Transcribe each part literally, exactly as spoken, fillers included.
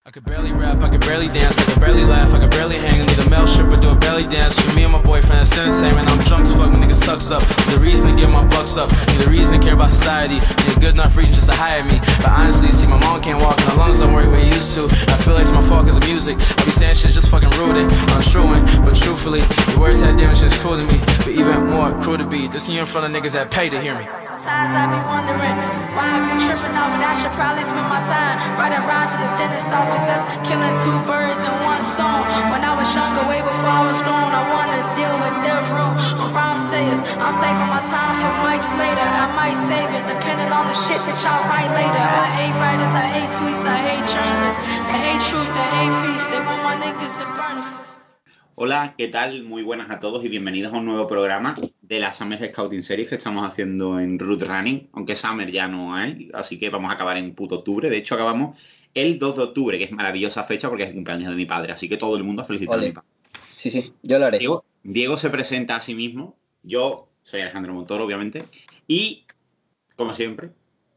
I could barely rap, I could barely dance, I could barely laugh, I could barely hang. I need a male stripper, do a belly dance. For me and my boyfriend, it's the same. And I'm drunk as fuck when niggas sucks up. Need a reason to get my bucks up. Need a reason to care about society. Need a good enough reason just to hire me. But honestly, see, my mom can't walk and her lungs don't work where it used to. I feel like it's my fault cause of music. I be saying shit just fucking rude it. Unstruing, but truthfully, the words had damage, it's cool to me. But even more cruel to be, this you in front of niggas that pay to hear me. Sometimes I be wondering why I be tripping off, but I should probably spend my time riding around to the dentist office. That's killing two birds in one stone. When I was younger, way before I was grown, I wanted to deal with death row or rhyme sayers. I'm saving my time for mics later. I might save it depending on the shit that y'all write later. I hate writers, I hate tweets, I hate journalists. They hate truth, they hate peace. They want my niggas to burn it. Hola, ¿qué tal? Muy buenas a todos y bienvenidos a un nuevo programa de la Summer Scouting Series que estamos haciendo en Root Running, aunque Summer ya no hay, así que vamos a acabar en puto octubre. De hecho, acabamos el dos de octubre, que es maravillosa fecha porque es el cumpleaños de mi padre, así que todo el mundo a felicitar Ole. a mi padre. Sí, sí, yo lo haré. Diego, Diego se presenta a sí mismo, yo soy Alejandro Montoro, obviamente, y, como siempre,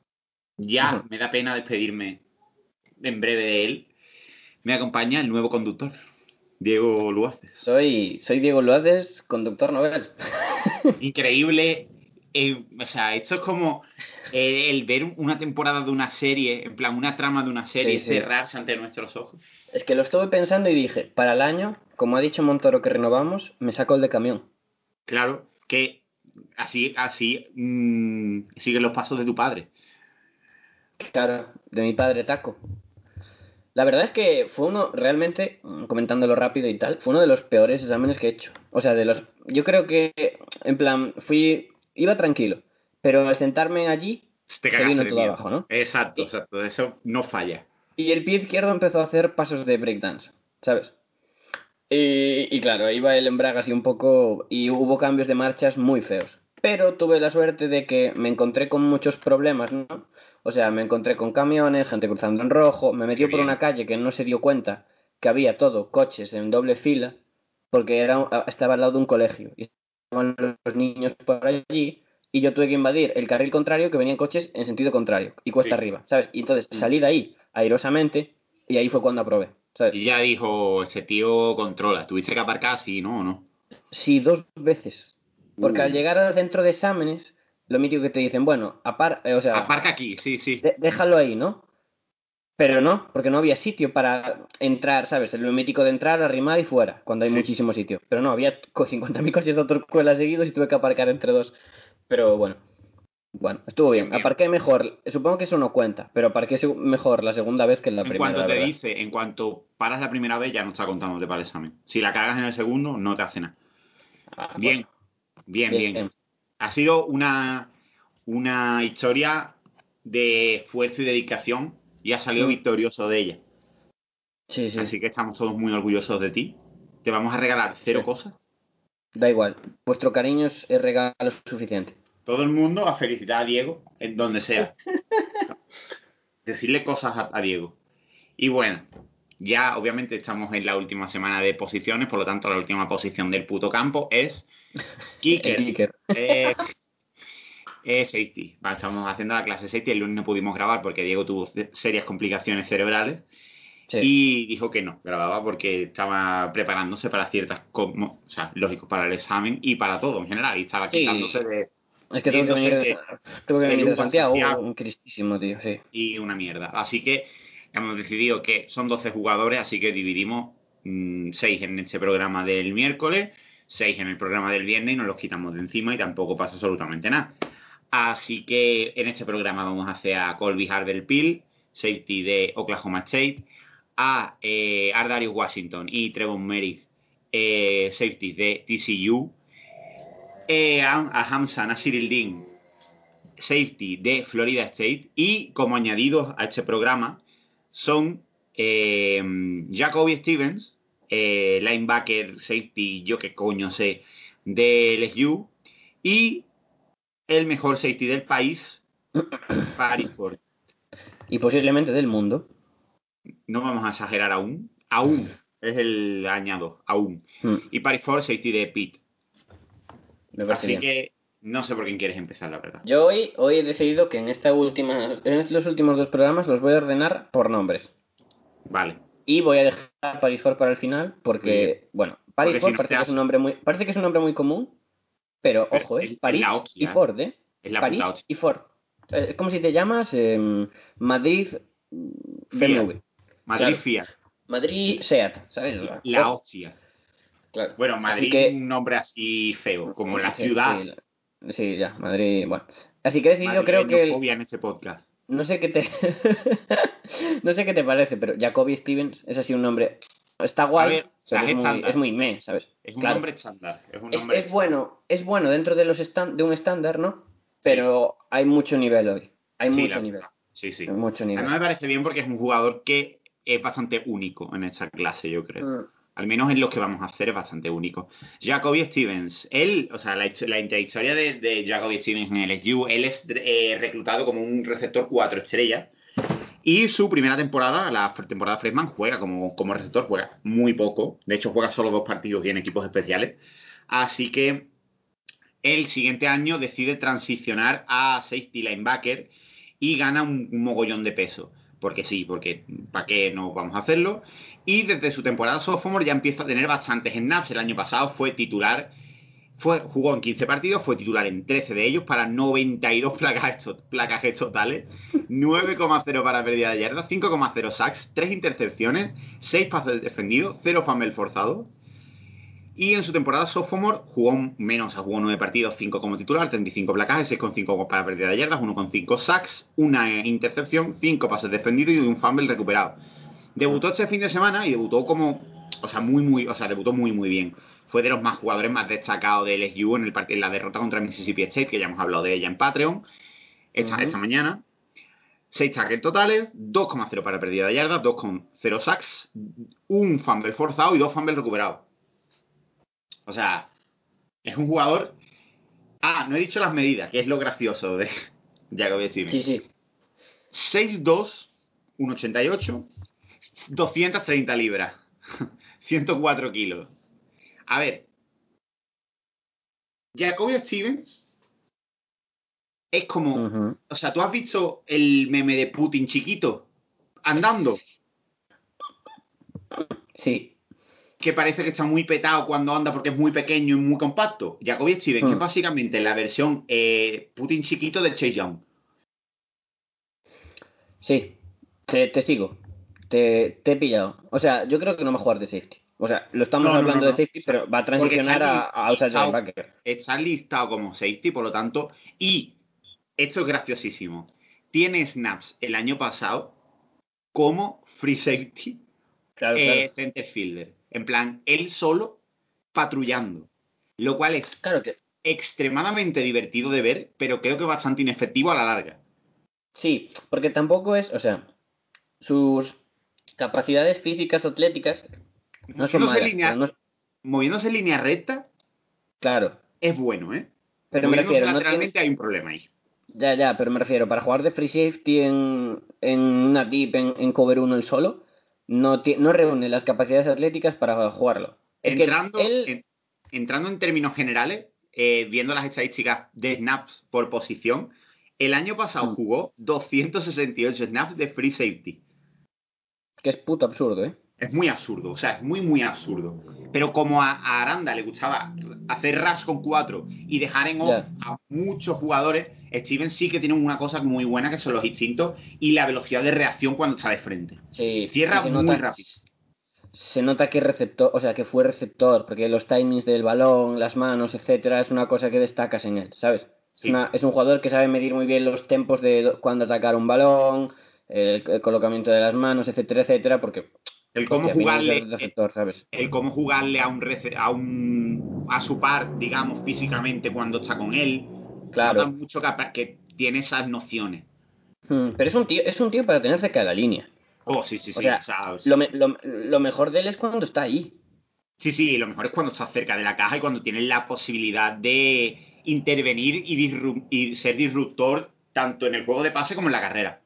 ya me da pena despedirme en breve de él, me acompaña el nuevo conductor, Diego Luaces. Soy, soy Diego Luaces, conductor novel. Increíble. Eh, o sea, esto es como eh, el ver una temporada de una serie, en plan, una trama de una serie Sí, sí. cerrarse ante nuestros ojos. Es que lo estuve pensando y dije, para el año, como ha dicho Montoro que renovamos, me saco el de camión. Claro, que así, así mmm, siguen los pasos de tu padre. Claro, de mi padre Taco. La verdad es que fue uno, realmente, comentándolo rápido y tal, fue uno de los peores exámenes que he hecho. O sea, de los... Yo creo que, en plan, fui... Iba tranquilo, pero al sentarme allí, Te se cagaste vino de todo miedo. abajo, ¿no? Exacto, Y- exacto. Eso no falla. Y el pie izquierdo empezó a hacer pasos de breakdance, ¿sabes? Y, y claro, iba el embrague así un poco y hubo cambios de marchas muy feos. Pero tuve la suerte de que me encontré con muchos problemas, ¿no? O sea, me encontré con camiones, gente cruzando en rojo, me metió Qué por bien. una calle que no se dio cuenta que había todo, coches en doble fila, porque era, estaba al lado de un colegio. Y estaban los niños por allí y yo tuve que invadir el carril contrario que venían coches en sentido contrario y cuesta Sí. arriba, ¿sabes? Y entonces Mm. salí de ahí airosamente y ahí fue cuando aprobé, ¿sabes? Y ya dijo, ese tío controla. ¿Tuviste que aparcar así, no o no? Sí, dos veces. Porque Uh. al llegar al centro de exámenes, lo mítico que te dicen, bueno, apar eh, o sea, Aparca aquí, sí, sí. de- déjalo ahí, ¿no? Pero no, porque no había sitio para entrar, ¿sabes? Lo mítico de entrar, arrimar y fuera, cuando hay Sí. muchísimo sitio. Pero no, había co- cincuenta mil coches de autoescuela seguidos y tuve que aparcar entre dos. Pero bueno, bueno, estuvo Bien, bien. bien. Aparqué mejor, supongo que eso no cuenta, pero aparqué seg- mejor la segunda vez que la En primera, cuanto la te verdad. dice, en cuanto paras la primera vez, ya no está contándote para el examen. Si la cagas en el segundo, no te hace nada. Ah, Bien, bueno, bien, bien. bien. Ha sido una, una historia de esfuerzo y dedicación y has salido Mm, victorioso de ella. sí, sí, Así que estamos todos muy orgullosos de ti. Te vamos a regalar cero sí. cosas. Da igual. Vuestro cariño es es regalo suficiente. Todo el mundo a felicitar a Diego en donde sea. Decirle cosas a, a Diego. Y bueno, ya obviamente estamos en la última semana de posiciones, por lo tanto la última posición del puto campo es El Kicker. kicker. Eh, eh, safety. Vale, estamos haciendo la clase safety. El lunes no pudimos grabar porque Diego tuvo ce- serias complicaciones cerebrales Sí. y dijo que no grababa porque estaba preparándose para ciertas, como, o sea, lógico, para el examen y para todo en general. Y estaba Sí, quitándose de, es que tuve que yéndose venir, de, tuve que de venir de Lugo a Santiago, Santiago un tristísimo, tío, sí. y una mierda. Así que hemos decidido que son doce jugadores, así que dividimos mmm, seis en este programa del miércoles, seis en el programa del viernes y nos los quitamos de encima y tampoco pasa absolutamente nada. Así que en este programa vamos a hacer a Colby Harvell Peel, safety de Oklahoma State, a eh, Ardarius Washington y Trevon Merrick, eh, safety de T C U, eh, a, a Hamza Nasirildeen, safety de Florida State, y como añadidos a este programa son eh, Jacoby Stevens, eh, linebacker, safety, yo qué coño sé, de L S U, y el mejor safety del país, Paris Ford. Y posiblemente del mundo. No vamos a exagerar aún, aún, es el añado, aún. Mm, Y Paris Ford, safety de Pitt. me parece Así bien. que no sé por quién quieres empezar, la verdad. Yo hoy, hoy he decidido que en esta última, en los últimos dos programas los voy a ordenar por nombres. Vale. Y voy a dejar Paris Ford para el final porque, Bien. bueno, Paris Porque Ford si no parece te que has- es un nombre muy, parece que es un nombre muy común, pero, Pero ojo, es, ¿eh? es la París y hostia, ¿eh? Ford, ¿eh? Es la puta París hostia. y Ford. Eh, Es como si te llamas em, Madrid mm, B M W. Fiat. Madrid Claro. Fiat. Madrid Seat, ¿sabes? La Ojo, hostia. claro. Bueno, Así Madrid es que, un nombre así feo, como la sí, ciudad. sí, sí, ya, Madrid, bueno. Así que he decidido, creo que, el- Madrileñofobia en este podcast. no sé qué te, no sé qué te parece, pero Jacoby Stevens es así un nombre, está A guay, ver, o sea, pero es es muy, es estándar. muy meh, ¿sabes? Es un Claro. nombre estándar. Es un Es, nombre es estándar. bueno, es bueno dentro de los estan- de un estándar, ¿no? Sí, Pero hay mucho nivel hoy. Hay sí, la mucho nivel. verdad. Sí, sí. Hay mucho Además nivel. me parece bien porque es un jugador que es bastante único en esta clase, yo creo. Mm. Al menos en lo que vamos a hacer es bastante único. Jacoby Stevens, él, o sea, la, histo- la intrahistoria de, de Jacoby Stevens en el L S U, él es eh, reclutado como un receptor cuatro estrellas. Y su primera temporada, la temporada freshman, juega como, como receptor, juega muy poco. De hecho, juega solo dos partidos y en equipos especiales. Así que el siguiente año decide transicionar a safety linebacker y gana un, un mogollón de peso. Porque sí, porque ¿para qué no vamos a hacerlo? Y desde su temporada sophomore ya empieza a tener bastantes snaps. El año pasado fue titular, fue, jugó en quince partidos, fue titular en trece de ellos para noventa y dos placajes, placajes totales, nueve coma cero para pérdida de yardas, cinco coma cero sacks, tres intercepciones, seis pases defendidos, cero fumble forzado. Y en su temporada sophomore jugó menos, o sea, jugó nueve partidos, cinco como titular, treinta y cinco placajes, seis coma cinco para pérdida de yardas, uno coma cinco sacks, una intercepción, cinco pases defendidos y un fumble recuperado. Debutó este fin de semana y debutó como, o sea, muy, muy, o sea, debutó muy, muy bien. Fue de los más jugadores más destacados de L S U en, el en la derrota contra Mississippi State, que ya hemos hablado de ella en Patreon, esta, Ujú. esta mañana. seis tackles totales, dos coma cero para pérdida de yardas, dos coma cero sacks, un fumble forzado y dos fumbles recuperados. O sea, es un jugador. Ah, no he dicho las medidas, que es lo gracioso de Jacoby Sí, Stevens. sí. seis dos, uno ochenta y ocho, doscientas treinta libras, ciento cuatro kilos. A ver, Jacoby Stevens es como. Ujú. O sea, ¿tú has visto el meme de Putin chiquito? Andando. Sí. Que parece que está muy petado cuando anda porque es muy pequeño y muy compacto. Jacoby Stevens es Mm. básicamente la versión eh, Putin chiquito del Chase Young. Sí. Te, te sigo. Te, te he pillado. O sea, yo creo que no va a jugar de safety. O sea, lo estamos No, no, no, hablando de no. O safety, sea, pero va a porque está transicionar a, a outside listado, linebacker. está listado como safety, por lo tanto. Y esto es graciosísimo. Tiene snaps el año pasado como free safety Claro, claro. eh, center fielder. En plan, él solo patrullando. Lo cual es Claro que extremadamente divertido de ver, pero creo que bastante inefectivo a la larga. sí, porque tampoco es, o sea, sus capacidades físicas o atléticas no son Moviéndose en malas, pero línea, no, moviéndose en línea recta claro. es bueno, ¿eh? Pero me Moviéndose refiero, no tiene, lateralmente hay un problema ahí. ya, ya, pero me refiero, para jugar de free safety en, en una deep, en, en cover uno el solo, no, ti- no reúne las capacidades atléticas para jugarlo. Es que Entrando él, en, entrando en términos generales, eh, viendo las estadísticas de snaps por posición, el año pasado mm, jugó doscientos sesenta y ocho snaps de free safety. que es puto absurdo, ¿eh? Es muy absurdo, o sea, es muy, muy absurdo. Pero como a, a Aranda le gustaba hacer rush con cuatro y dejar en off Ya, a muchos jugadores, Steven sí que tiene una cosa muy buena que son los instintos y la velocidad de reacción cuando está de frente. sí, y Cierra se muy nota, rápido. se nota que receptor, o sea, que fue receptor, porque los timings del balón, las manos, etcétera, es una cosa que destacas en él, ¿sabes? Es, Sí. una, es un jugador que sabe medir muy bien los tempos de do- cuando atacar un balón, el, el colocamiento de las manos, etcétera, etcétera, porque, El cómo hostia, viene de ser jugarle, receptor, ¿sabes? el cómo jugarle a un, a un a su par, digamos, físicamente cuando está con él. Se nota Claro. mucho que, que tiene esas nociones. Mm, pero es un tío, es un tío para tener cerca de la línea. Oh, sí, sí, O sí. O sea, sea, lo, me- lo, lo mejor de él es cuando está ahí. sí, sí, lo mejor es cuando estás cerca de la caja y cuando tienes la posibilidad de intervenir y, disru- y ser disruptor tanto en el juego de pase como en la carrera.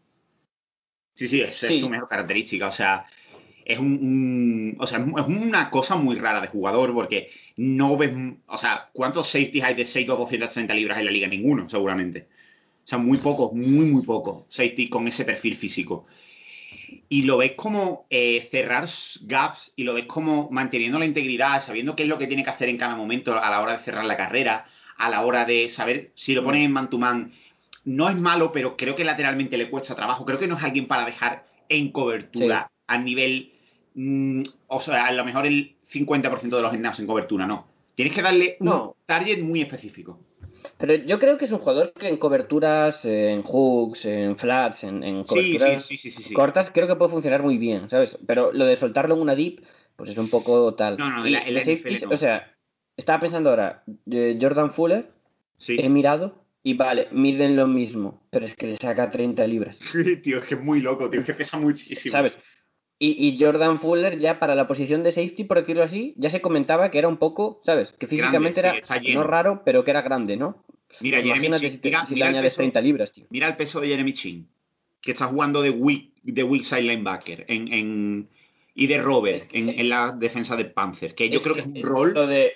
Sí, sí, esa es su Sí, mejor característica. O sea, es un, un- o sea, es una cosa muy rara de jugador porque no ves, o sea, ¿cuántos safeties hay de seis dos doscientas treinta libras en la liga? Ninguno, seguramente. O sea, muy pocos, muy, muy pocos safeties con ese perfil físico. y lo ves como eh, cerrar gaps y lo ves como manteniendo la integridad, sabiendo qué es lo que tiene que hacer en cada momento a la hora de cerrar la carrera, a la hora de saber si lo ponen en man to man. No es malo, pero creo que lateralmente le cuesta trabajo. Creo que no es alguien para dejar en cobertura sí. a nivel... Mmm, o sea, a lo mejor el cincuenta por ciento de los snaps en cobertura, no. Tienes que darle un no. target muy específico. Pero yo creo que es un jugador que en coberturas, en hooks, en flats, en, en coberturas sí, sí, sí, sí, sí. cortas, creo que puede funcionar muy bien, ¿sabes? Pero lo de soltarlo en una deep, pues es un poco tal. No, no, y en la de N F L safeties, no. O sea, estaba pensando ahora, eh, Jordan Fuller, sí. he mirado y vale, miden lo mismo, pero es que le saca treinta libras. Tío, es que es muy loco, tío, es que pesa muchísimo. ¿Sabes? Y, y Jordan Fuller ya para la posición de safety, por decirlo así, ya se comentaba que era un poco, ¿sabes? Que físicamente grande, era sí, no raro, pero que era grande, ¿no? Mira, Pues Jeremy imagínate Chin, si, te, mira, si mira le añades peso, treinta libras, tío. Mira el peso de Jeremy Chin, que está jugando de weak, de weak side linebacker en, en, y de Robert que, en, en la defensa de Panthers, que yo es creo que, que que es un rol... Lo de...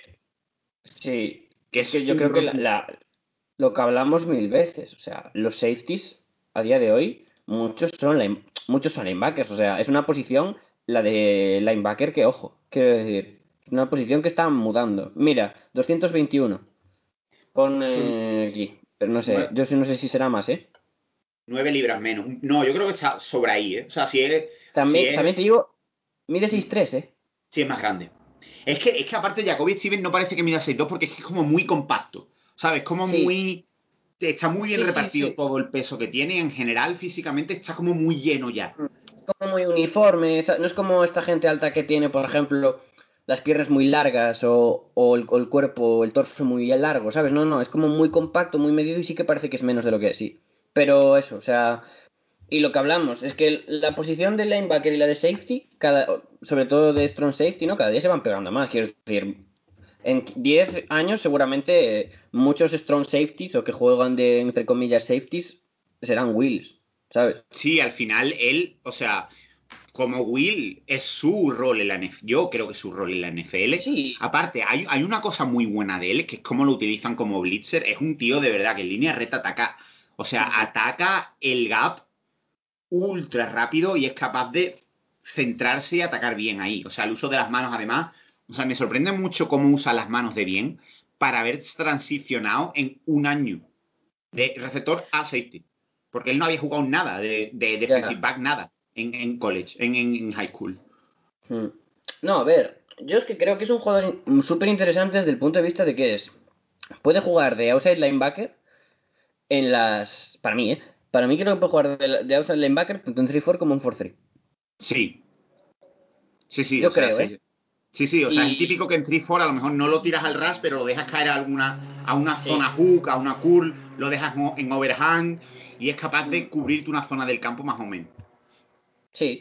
Sí, que es es que yo un creo que rol la, la, lo que hablamos mil veces, o sea, los safeties a día de hoy, muchos son, line, muchos son linebackers, o sea, es una posición, la de linebacker, que ojo, quiero decir, es una posición que está mudando. Mira, doscientos veintiuno, pon eh, aquí, pero no sé, yo no sé si será más, ¿eh? nueve libras menos. No, yo creo que está sobre ahí, ¿eh? O sea, si es... También, si es, también te digo, mide seis tres, ¿eh? Sí, es más grande. Es que, es que aparte Jacoby Stevens no parece que mida seis dos porque es que es como muy compacto, ¿sabes? Como sí. muy... Está muy bien sí, repartido sí, sí. todo el peso que tiene y en general físicamente está como muy lleno ya. Como muy uniforme, no es como esta gente alta que tiene, por ejemplo, las piernas muy largas o, o, el, o el cuerpo, el torso muy largo, ¿sabes? No, no, es como muy compacto, muy medido y sí que parece que es menos de lo que es, sí. Pero eso, o sea, y lo que hablamos es que la posición de linebacker y la de safety, cada, sobre todo de strong safety, ¿no? Cada día se van pegando más, quiero decir. En diez años seguramente eh, muchos strong safeties o que juegan de, entre comillas, safeties serán Wills, ¿sabes? Sí, al final él, o sea, como Will es su rol en la N F L, yo creo que es su rol en la N F L. Sí. Aparte, hay, hay una cosa muy buena de él, que es cómo lo utilizan como blitzer. Es un tío de verdad que en línea recta ataca, o sea, ataca el gap ultra rápido y es capaz de centrarse y atacar bien ahí. O sea, el uso de las manos además, o sea, me sorprende mucho cómo usa las manos de bien para haber transicionado en un año de receptor a safety. Porque él no había jugado nada de, de defensive back, nada, en, en college, en, en, en high school. No, a ver, yo es que creo que es un jugador súper interesante desde el punto de vista de que es... Puede jugar de outside linebacker en las... Para mí, ¿eh? Para mí creo que puede jugar de, de outside linebacker tanto en tres cuatro como en cuatro tres. Sí. Sí, sí, Yo o sea, creo, sí. ¿eh? Sí, sí, o sea, Y... el típico que en tres cuatro a lo mejor no lo tiras al ras, pero lo dejas caer a alguna a una Sí. zona hook, a una curl, lo dejas en overhand y es capaz de cubrirte una zona del campo más o menos. Sí.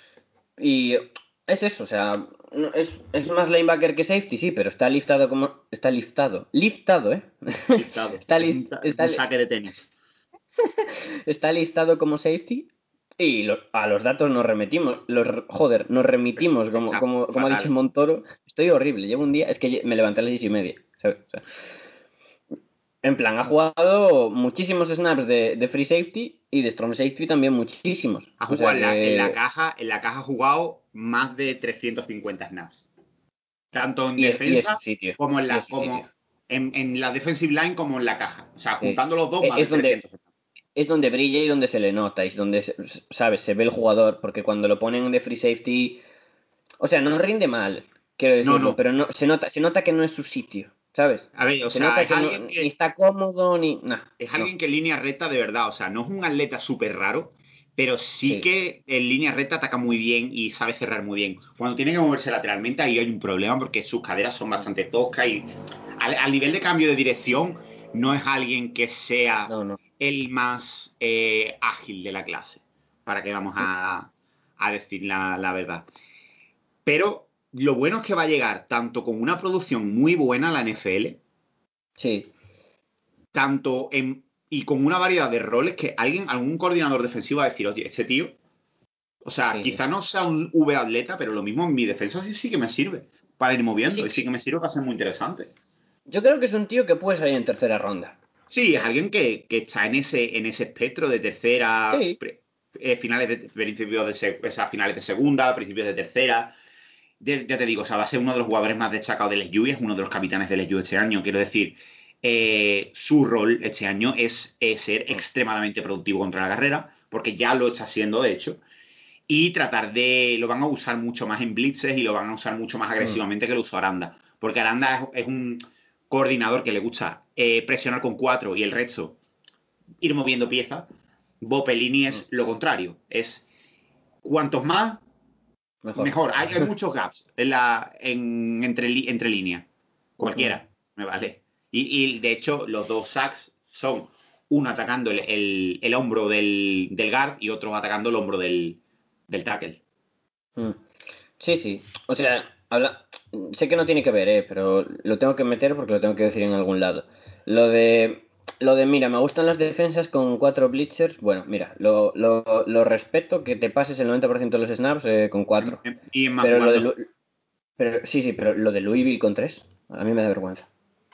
Y es eso, o sea, es, es más linebacker que safety, sí, pero está liftado como... Está liftado. Liftado, ¿eh? Listado. está, Es list, un, está, un saque de tenis. está listado como safety. Y lo, a los datos nos remitimos, los, joder, nos remitimos, como, como, como ha dicho Montoro. Estoy horrible, llevo un día, es que me levanté a las seis y media, ¿sabes? O sea, en plan, ha jugado muchísimos snaps de, de free safety y de strong safety también muchísimos. Ha O jugado sea en, la, en la que... caja, en la caja ha jugado más de trescientos cincuenta snaps. Tanto en Y es, y es su defensa sitio, como en y es la, su sitio. como en, en la defensive line como en la caja. O sea, Sí. juntando los dos, más Es de donde, trescientos. es donde brilla y donde se le nota, y es donde, ¿sabes? Se ve el jugador, porque cuando lo ponen de free safety... O sea, no rinde mal, quiero No, decirlo, no. pero no, se nota, se nota que no es su sitio, ¿sabes? A ver, o Se sea, nota es que no, alguien ni que está cómodo, ni... Nah, es no. alguien que en línea recta de verdad, o sea, no es un atleta súper raro, pero sí Sí. que en línea recta ataca muy bien y sabe cerrar muy bien. Cuando tiene que moverse lateralmente ahí hay un problema porque sus caderas son bastante toscas y al, al nivel de cambio de dirección no es alguien que sea No, no. el más eh, ágil de la clase, para que vamos a, a decir la, la verdad. Pero lo bueno es que va a llegar tanto con una producción muy buena a la N F L, Sí. tanto en y con una variedad de roles que alguien, algún coordinador defensivo va a decir, oye, este tío, o sea, Sí, sí. quizá no sea un V atleta, pero lo mismo en mi defensa sí, sí que me sirve para ir moviendo Sí, y sí que me sirve para ser muy interesante. Yo creo que es un tío que puede salir en tercera ronda. Sí, es alguien que, que está en ese, en ese espectro de tercera, Sí. pre, eh, finales de principios de, se, o sea, finales de segunda, principios de tercera. De, ya te digo, o sea, va a ser uno de los jugadores más destacados del S U y es uno de los capitanes del S U este año. Quiero decir, eh, su rol este año es, es ser extremadamente productivo contra la carrera, porque ya lo está haciendo, de hecho. Y tratar de... Lo van a usar mucho más en blitzes y lo van a usar mucho más agresivamente mm. que lo usó Aranda. Porque Aranda es, es un coordinador que le gusta eh, presionar con cuatro y el resto ir moviendo piezas. Bo Pelini es mm. lo contrario. Es cuantos más, mejor. mejor. Hay, hay muchos gaps en la, en, entre, entre líneas. Cualquiera, mm. me vale. Y, y de hecho, los dos sacks son uno atacando el, el, el hombro del, del guard y otro atacando el hombro del, del tackle. Mm. Sí, sí. O sea, habla... sé que no tiene que ver, eh, pero lo tengo que meter porque lo tengo que decir en algún lado. Lo de... Lo de, mira, me gustan las defensas con cuatro blitzers. Bueno, mira, lo, lo, lo respeto que te pases el noventa por ciento de los snaps eh, con cuatro. Y en más pero, lo de Lu... pero sí, sí, pero lo de Louisville con tres, a mí me da vergüenza.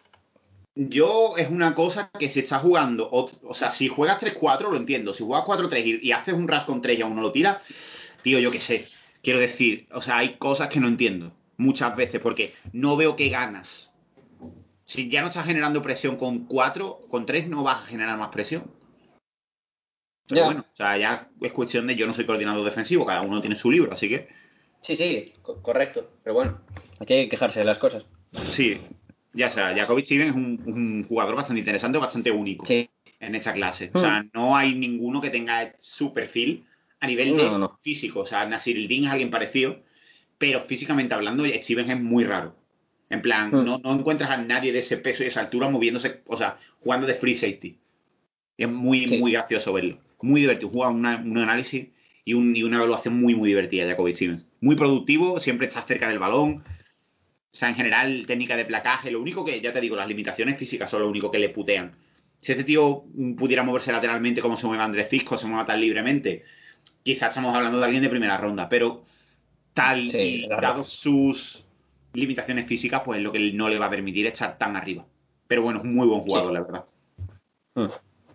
Yo es una cosa que si estás jugando, o, o sea, si juegas tres cuatro lo entiendo. Si juegas cuatro tres y, y haces un rush con tres y aún no lo tiras, tío, yo qué sé. Quiero decir, o sea, hay cosas que no entiendo muchas veces porque no veo que ganas. Si ya no estás generando presión con cuatro, con tres no vas a generar más presión. Pero yeah. bueno, o sea, ya es cuestión de yo no soy coordinador defensivo, cada uno tiene su libro, así que... Sí, sí, co- correcto. Pero bueno, aquí hay que quejarse de las cosas. Sí, ya sea, Jacoby Stevens es un, un jugador bastante interesante, bastante único sí. en esta clase. O sea, no hay ninguno que tenga su perfil a nivel de no, no. físico. O sea, Nasir-Eldin es alguien parecido, pero físicamente hablando, Stevens es muy raro. En plan, hmm. no, no encuentras a nadie de ese peso y esa altura moviéndose, o sea, jugando de free safety. Es muy, sí. muy gracioso verlo. Muy divertido. Juega una, un análisis y, un, y una evaluación muy, muy divertida, Jacoby Stevens. Muy productivo, siempre está cerca del balón. O sea, en general, técnica de placaje. Lo único que, ya te digo, las limitaciones físicas son lo único que le putean. Si este tío pudiera moverse lateralmente como se mueve Andrés Cisco, se mueva tan libremente, quizás estamos hablando de alguien de primera ronda, pero tal sí, y dado sus limitaciones físicas, pues lo que no le va a permitir estar tan arriba. Pero bueno, es un muy buen jugador, sí. la verdad. Hmm.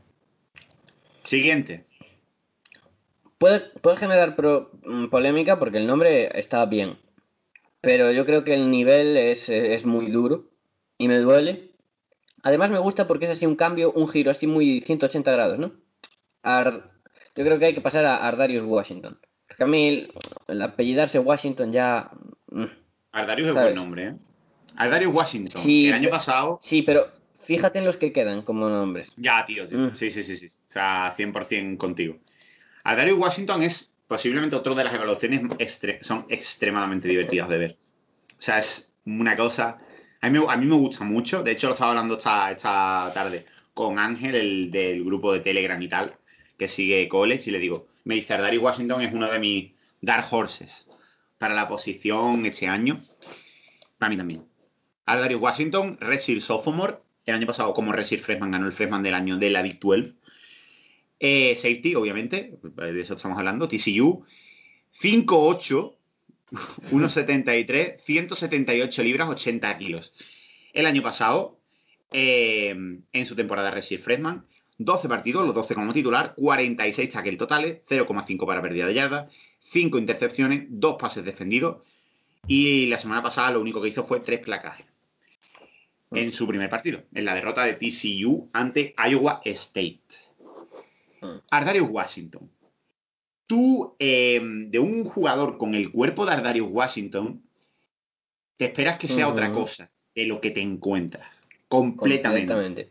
Siguiente. Puede, puede generar pro, polémica porque el nombre está bien, pero yo creo que el nivel es, es muy duro y me duele. Además me gusta porque es así un cambio, un giro así muy ciento ochenta grados, ¿no? Ar... Yo creo que hay que pasar a Ardarius Washington. Porque a mí el, el apellidarse Washington ya... Ardarius es buen nombre, ¿eh? Ardarius Washington, sí, que el año pero, pasado... Sí, pero fíjate en los que quedan como nombres. Ya, tío, tío. Mm. Sí, sí, sí, sí. O sea, cien por ciento contigo. Ardarius Washington es posiblemente otro de las evaluaciones extre... son extremadamente divertidas de ver. O sea, es una cosa... A mí, me, a mí me gusta mucho. De hecho, lo estaba hablando esta, esta tarde con Ángel, el del grupo de Telegram y tal, que sigue college, y le digo, me dice, Ardarius Washington es uno de mis dark horses para la posición este año. Para mí también. Ardarius Washington, Redshirt Sophomore. El año pasado, como Redshirt Freshman, ganó el Freshman del año de la Big doce. Eh, safety, obviamente, de eso estamos hablando. T C U. cinco ocho, uno setenta y tres, ciento setenta y ocho libras, ochenta kilos. El año pasado, eh, en su temporada Redshirt Freshman, doce partidos, los doce como titular, cuarenta y seis tackles totales, cero coma cinco para pérdida de yardas, cinco intercepciones, dos pases defendidos. Y la semana pasada lo único que hizo fue tres placajes en su primer partido, en la derrota de T C U ante Iowa State. Ardarius Washington. Tú, eh, de un jugador con el cuerpo de Ardarius Washington, te esperas que sea uh-huh. otra cosa de lo que te encuentras. Completamente. Completamente.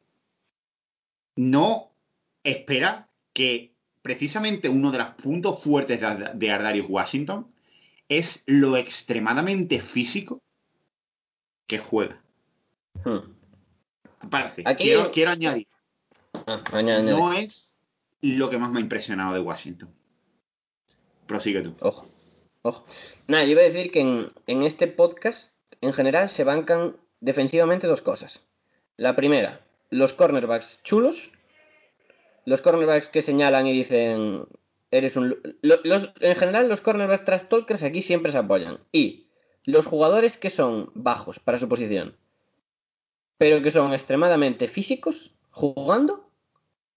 No esperas que precisamente uno de los puntos fuertes de, de Ardarius Washington es lo extremadamente físico que juega. Hmm. Aparte, Aquí... quiero, quiero añadir, ah, añade, no añade. es lo que más me ha impresionado de Washington. Prosigue tú. Ojo, ojo. Nada, yo iba a decir que en, en este podcast, en general, se bancan defensivamente dos cosas. La primera, los cornerbacks chulos. Los cornerbacks que señalan y dicen... Eres un... Los, los, en general, los cornerbacks trash talkers aquí siempre se apoyan. Y los jugadores que son bajos para su posición, pero que son extremadamente físicos, jugando,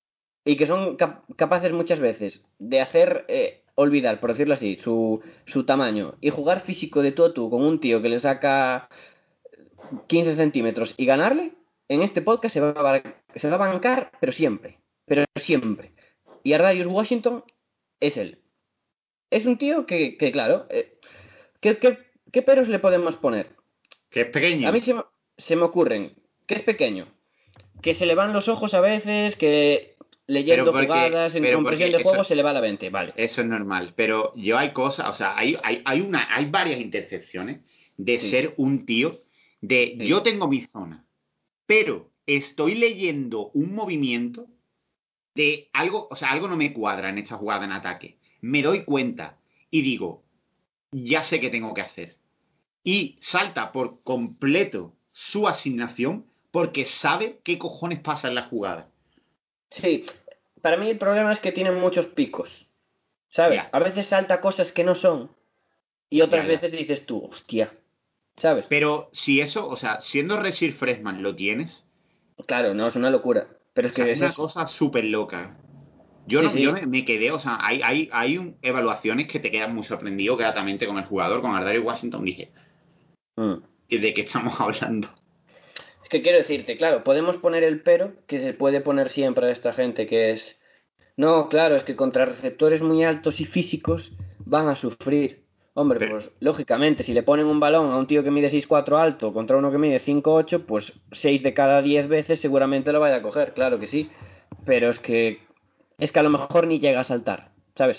y que son cap- capaces muchas veces de hacer eh, olvidar, por decirlo así, su, su tamaño y jugar físico de tú a tú con un tío que le saca quince centímetros y ganarle, en este podcast se va a, bar- se va a bancar, pero siempre, pero siempre. Y a Darius Washington es él. Es un tío que, que claro, eh, ¿qué, qué, ¿qué peros le podemos poner? Que es A pequeño. mí se me, se me ocurren que es pequeño, que se le van los ojos a veces, que Pero leyendo porque, jugadas en pero compresión porque de eso, juego se le va la mente, vale. eso es normal. Pero yo hay cosas, o sea, hay, hay, hay una, hay varias intercepciones de Sí, ser un tío de sí. yo tengo mi zona, pero estoy leyendo un movimiento de algo, o sea, algo no me cuadra en esta jugada en ataque. Me doy cuenta y digo, ya sé qué tengo que hacer. Y salta por completo su asignación porque sabe qué cojones pasa en la jugada. Sí, para mí el problema es que tienen muchos picos, ¿sabes? Ya, A veces salta cosas que no son y ya, otras ya. veces dices tú, hostia, ¿sabes? Pero si eso, o sea, siendo Resir Freshman lo tienes, Claro, no, es una locura, pero o es sea, que es una eso. cosa súper loca. Yo Sí, no, yo sí. me, me quedé, o sea, hay, hay, hay un- evaluaciones que te quedan muy sorprendido gratamente con el jugador, con Ardario Washington. Dije, Mm. ¿de qué estamos hablando? Es que quiero decirte, claro, podemos poner el pero que se puede poner siempre a esta gente, que es, no, claro, es que contra receptores muy altos y físicos van a sufrir. Hombre, Pero, pues lógicamente, si le ponen un balón a un tío que mide seis cuatro alto contra uno que mide cinco ocho, pues seis de cada diez veces seguramente lo vaya a coger, claro que sí. Pero es que es que a lo mejor ni llega a saltar, ¿sabes?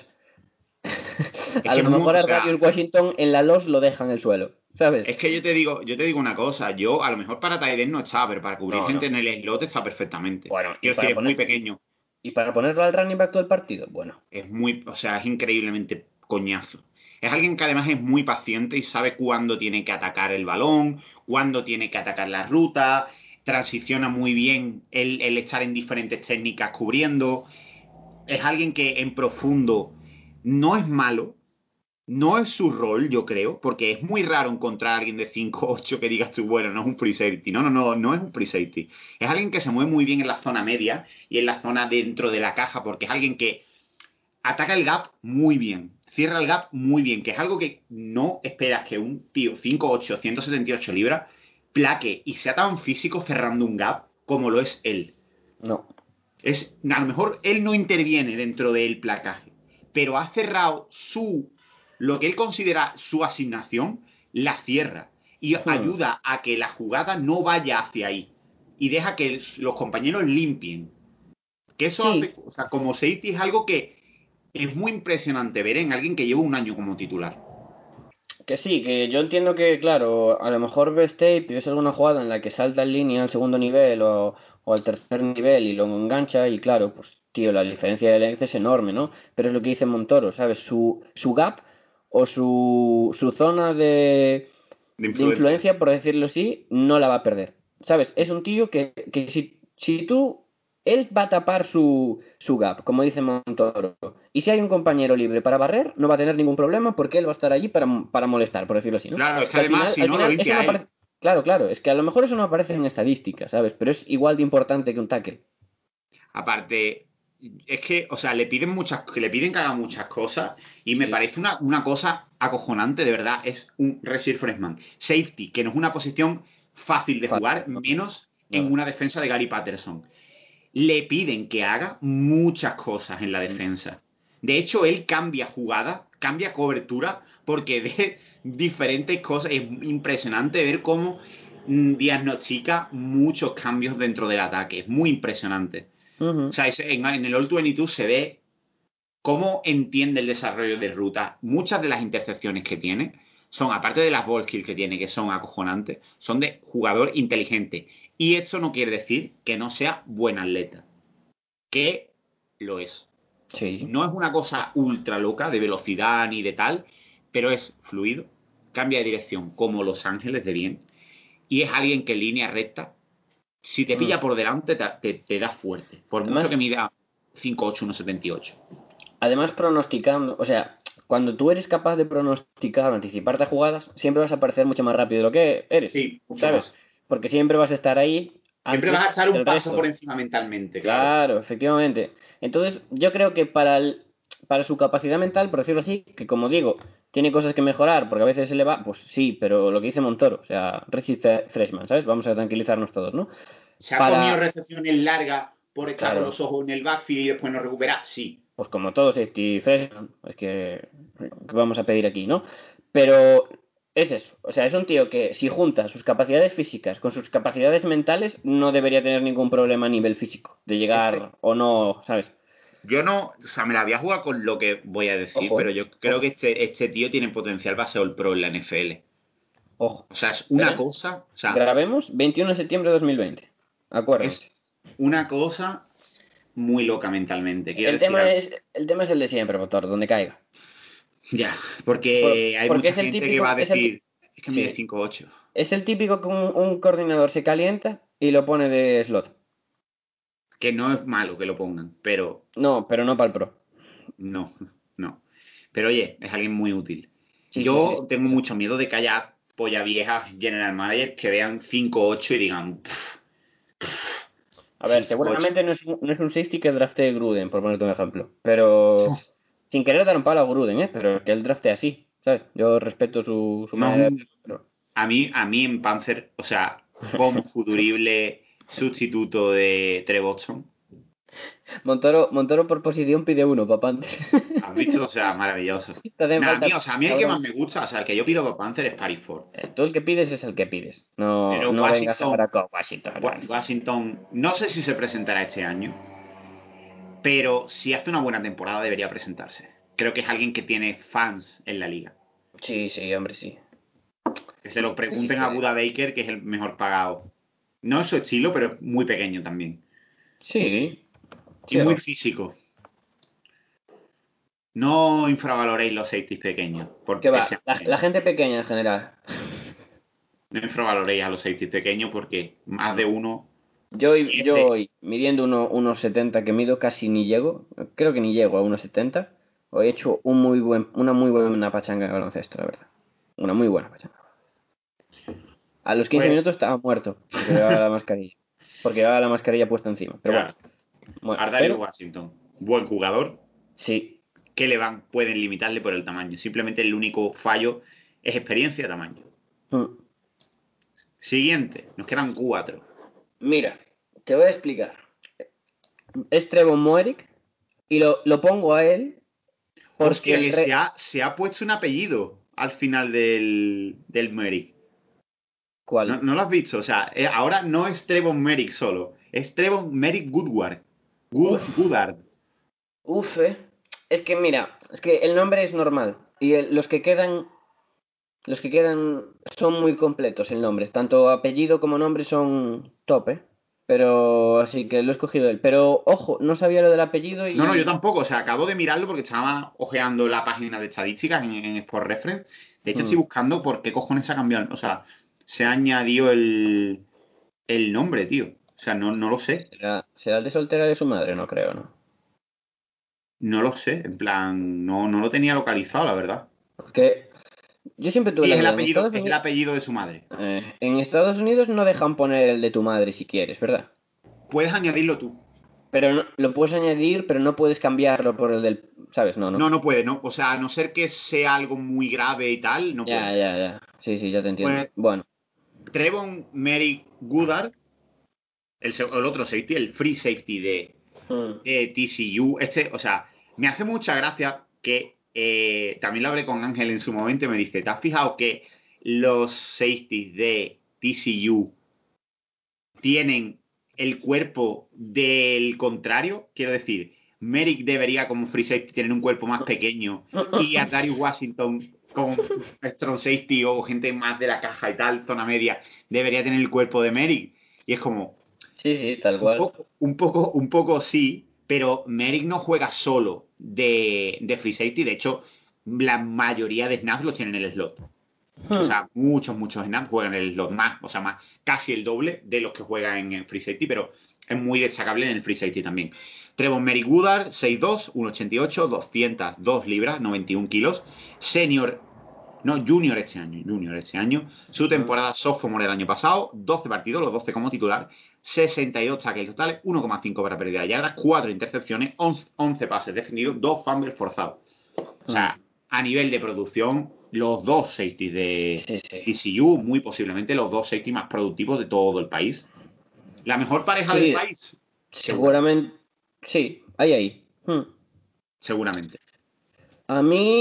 es A que lo es muy, mejor o a sea, Darius Washington en la los lo deja en el suelo, ¿sabes? es que yo te digo, yo te digo una cosa, yo a lo mejor para Tyden no está, pero para cubrir No, gente no. en el slot está perfectamente. Bueno, y Quiero decir, para es muy poner pequeño, y para ponerlo al running back todo el partido, bueno. es muy, o sea, es increíblemente coñazo. Es alguien que además es muy paciente y sabe cuándo tiene que atacar el balón, cuándo tiene que atacar la ruta, transiciona muy bien el, el estar en diferentes técnicas cubriendo. Es alguien que en profundo no es malo, no es su rol, yo creo, porque es muy raro encontrar a alguien de cinco ocho que digas tú, bueno, no es un free safety. No, no, no, no es un free safety. Es alguien que se mueve muy bien en la zona media y en la zona dentro de la caja, porque es alguien que ataca el gap muy bien, cierra el gap muy bien, que es algo que no esperas que un tío cinco ocho, ciento setenta y ocho libras, plaque y sea tan físico cerrando un gap como lo es él. No. Es, a lo mejor él no interviene dentro del placaje, pero ha cerrado su, lo que él considera su asignación, la cierra y Hmm. ayuda a que la jugada no vaya hacia ahí y deja que los compañeros limpien. Que eso Sí, hace, o sea, como safety es algo que es muy impresionante ver en alguien que lleva un año como titular. que sí, que yo entiendo que, claro, a lo mejor ves tape y ves alguna jugada en la que salta en línea al segundo nivel o, o al tercer nivel y lo engancha y claro, pues tío, la diferencia de length es enorme, ¿no? Pero es lo que dice Montoro, ¿sabes? Su, su gap o su, su zona de, De de influencia. influencia, por decirlo así, no la va a perder. ¿Sabes? Es un tío que, que si, si tú... Él va a tapar su, su gap, como dice Montoro. Y si hay un compañero libre para barrer, no va a tener ningún problema porque él va a estar allí para, para molestar, por decirlo así, ¿no? Claro, es que Que al además, final, si al no, lo final eso no limpia él. aparece... Claro, claro, es que a lo mejor eso no aparece en estadísticas, ¿sabes? Pero es igual de importante que un tackle. Aparte, es que, o sea, le piden muchas, que le piden que haga muchas cosas y me Sí, parece una, una cosa acojonante, de verdad. Es un Resir Freshman. Safety, que no es una posición fácil de fácil, jugar, no, menos en nada. una defensa de Gary Patterson. Le piden que haga muchas cosas en la Mm. defensa. De hecho, él cambia jugada, cambia cobertura, porque ve diferentes cosas. Es impresionante ver cómo mm, diagnostica muchos cambios dentro del ataque. Es muy impresionante. O Ujú. sea, es- en, en el All veintidós se ve cómo entiende el desarrollo de ruta. Muchas de las intercepciones que tiene son, aparte de las ball kills que tiene, que son acojonantes, son de jugador inteligente. Y esto no quiere decir que no sea buen atleta, que lo es. Sí. No es una cosa ultra loca de velocidad ni de tal, pero es fluido, cambia de dirección como Los Ángeles de bien, y es alguien que en línea recta, si te Mm. pilla por delante, te, te, te da fuerte, por mucho Además, que mida cinco ocho, uno setenta y ocho. además pronosticando, o sea, cuando tú eres capaz de pronosticar, anticiparte a jugadas, siempre vas a aparecer mucho más rápido de lo que eres, Sí, mucho ¿sabes? más. Porque siempre vas a estar ahí Siempre antes vas a estar un del paso resto. por encima mentalmente, claro. Claro, efectivamente. Entonces, yo creo que para el- para su capacidad mental, por decirlo así, que como digo, tiene cosas que mejorar, porque a veces se le va, pues sí, pero lo que dice Montoro, o sea, Richie Fe- Freshman, ¿sabes? Vamos a tranquilizarnos todos, ¿no? ¿Se ha comido Para, recepciones largas por estar con claro, los ojos en el backfield y después no recuperar? Sí. pues como todo safety freshman, es que, ¿qué vamos a pedir aquí, no? Pero es eso, o sea, es un tío que si junta sus capacidades físicas con sus capacidades mentales, no debería tener ningún problema a nivel físico, de Este, llegar o no, ¿sabes? yo no, o sea, me la había jugado con lo que voy a decir, Ojo, pero ¿eh? yo creo que Ojo, este, este tío tiene potencial para ser All Pro en la N F L. ojo. O sea, es una Espera, cosa, o sea, grabemos veintiuno de septiembre de dos mil veinte. es Acuérdense. una cosa muy loca mentalmente. Quiero El decir tema algo. es, el tema es el de siempre, motor, donde caiga. Ya, Por- porque hay porque mucha es el gente que va típico, a es el, ti- decir, es que mide sí, cinco ocho. es el típico que un, un coordinador se calienta y lo pone de slot. Que no es malo que lo pongan, pero No, pero no para el pro. no, no. Pero oye, es alguien muy útil. Sí, sí, sí, Yo sí. tengo mucho miedo de que haya polla viejas general managers que vean cinco ocho y digan A ver, cinco ocho. seguramente no es, un- no es un safety que draftee Gruden, por ponerte un ejemplo. Pero sin querer dar un palo a Gruden, ¿eh? Pero que él drafte así, ¿sabes? Yo respeto su, su No es manera de un, hacerlo, pero... a mí, a mí en Panzer, o sea, como futurible sustituto de Trevotson, Montoro, Montoro por posición pide uno, papá. ¿has visto? O sea, maravilloso. Te hacen Nada, a mí, falta, o sea, a mí el que más cabrón. me gusta, o sea, el que yo pido para Panzer es Paris Ford. Eh, Tú el que pides es el que pides. No, Pero no vengas ahora Washington, con Washington. Wa- Washington, no sé si se presentará este año, pero si hace una buena temporada debería presentarse. Creo que es alguien que tiene fans en la liga. Sí, sí, hombre, sí. Que se lo Sí, sí, pregunten a sí. Buda Baker, que es el mejor pagado. No es su estilo, pero es muy pequeño también. Sí, Y sí, muy oh. físico. No infravaloréis los safeties pequeños, ¿Qué porque va? sean La, la pequeños. gente pequeña en general. No infravaloréis a los safeties pequeños porque más de No. uno. Yo, Y yo ese, hoy, midiendo uno, unos setenta que mido, casi ni llego. Creo que ni llego a unos setenta. Hoy he hecho un muy buen, una muy buena pachanga de baloncesto, la verdad. Una muy buena pachanga. A los quince pues, minutos estaba muerto, porque llevaba la mascarilla. Porque llevaba la mascarilla puesta encima. Pero bueno, claro, bueno, Ardarius pero Washington, buen jugador, sí. que le van, pueden limitarle por el tamaño. Simplemente el único fallo es experiencia y tamaño. Mm. Siguiente, nos quedan cuatro. Mira, te voy a explicar. Es Trevon Moerick y lo, lo pongo a él porque Hostia, el que re... se ha, se ha puesto un apellido al final del, del Merrick. ¿No, ¿Cuál? no lo has visto? O sea, eh, ahora no es Trevon Merrick solo, es Trevon Merrick Goodward. Good, Uf, Goodard. uf, eh. Es que mira, es que el nombre es normal y el- los que quedan, los que quedan son muy completos el nombre, tanto apellido como nombre son top, ¿eh? Pero así que lo he escogido él. Pero ojo, no sabía lo del apellido No, no, yo y tampoco. O sea, acabo de mirarlo porque estaba ojeando la página de estadísticas en, en Sport Reference. De hecho, estoy hmm, buscando por qué cojones se ha cambiado. O sea, se añadió el, el nombre, tío. O sea, no, no lo sé. será, será el de soltera de su madre, no creo, ¿no? No lo sé. En plan, no, no lo tenía localizado, la verdad. Porque yo siempre tuve Sí, la es el duda, en apellido, Estados es el Unidos, apellido de su madre. en Estados Unidos no dejan poner el de tu madre si quieres, ¿verdad? Puedes añadirlo tú. Pero no- lo puedes añadir, pero no puedes cambiarlo por el del, ¿sabes? No, No, no. no puede, ¿no? O sea, a no ser que sea algo muy grave y tal, no Ya, puede. ya, ya. Sí, sí, ya te entiendo. Pues Bueno. Trevon Merrick Goodard, el, se- el otro safety, el free safety de, Mm. de T C U. Este, o sea, me hace mucha gracia que eh, también lo hablé con Ángel en su momento y me dice, ¿te has fijado que los safeties de T C U tienen el cuerpo del contrario? Quiero decir, Merrick debería como free safety tener un cuerpo más pequeño y a Darius Washington como strong safety o gente más de la caja y tal, zona media, debería tener el cuerpo de Merrick. Y es como, Sí, sí, tal un cual. poco, un poco, un poco sí, pero Merrick no juega solo de, de free safety. De hecho, la mayoría de snaps los tienen en el slot. O Hmm. sea, muchos, muchos snaps juegan en el slot más, o sea, más, casi el doble de los que juegan en el free safety, pero es muy destacable en el free safety también. Trevon Merrick Woodard, seis dos, uno ochenta y ocho, doscientas dos libras, noventa y uno kilos. Senior No, junior este año, junior este año. Su temporada sophomore el año pasado, doce partidos, los doce como titular, sesenta y dos tackles totales, uno coma cinco para pérdida de yardas, cuatro intercepciones, once, once pases defendidos, dos fumbles forzados. O sea, a nivel de producción, los dos safeties de Sí, sí. T C U, muy posiblemente los dos safeties más productivos de todo el país. La mejor pareja Sí, del país, seguramente. Sí, ahí, ahí. Hmm. seguramente. A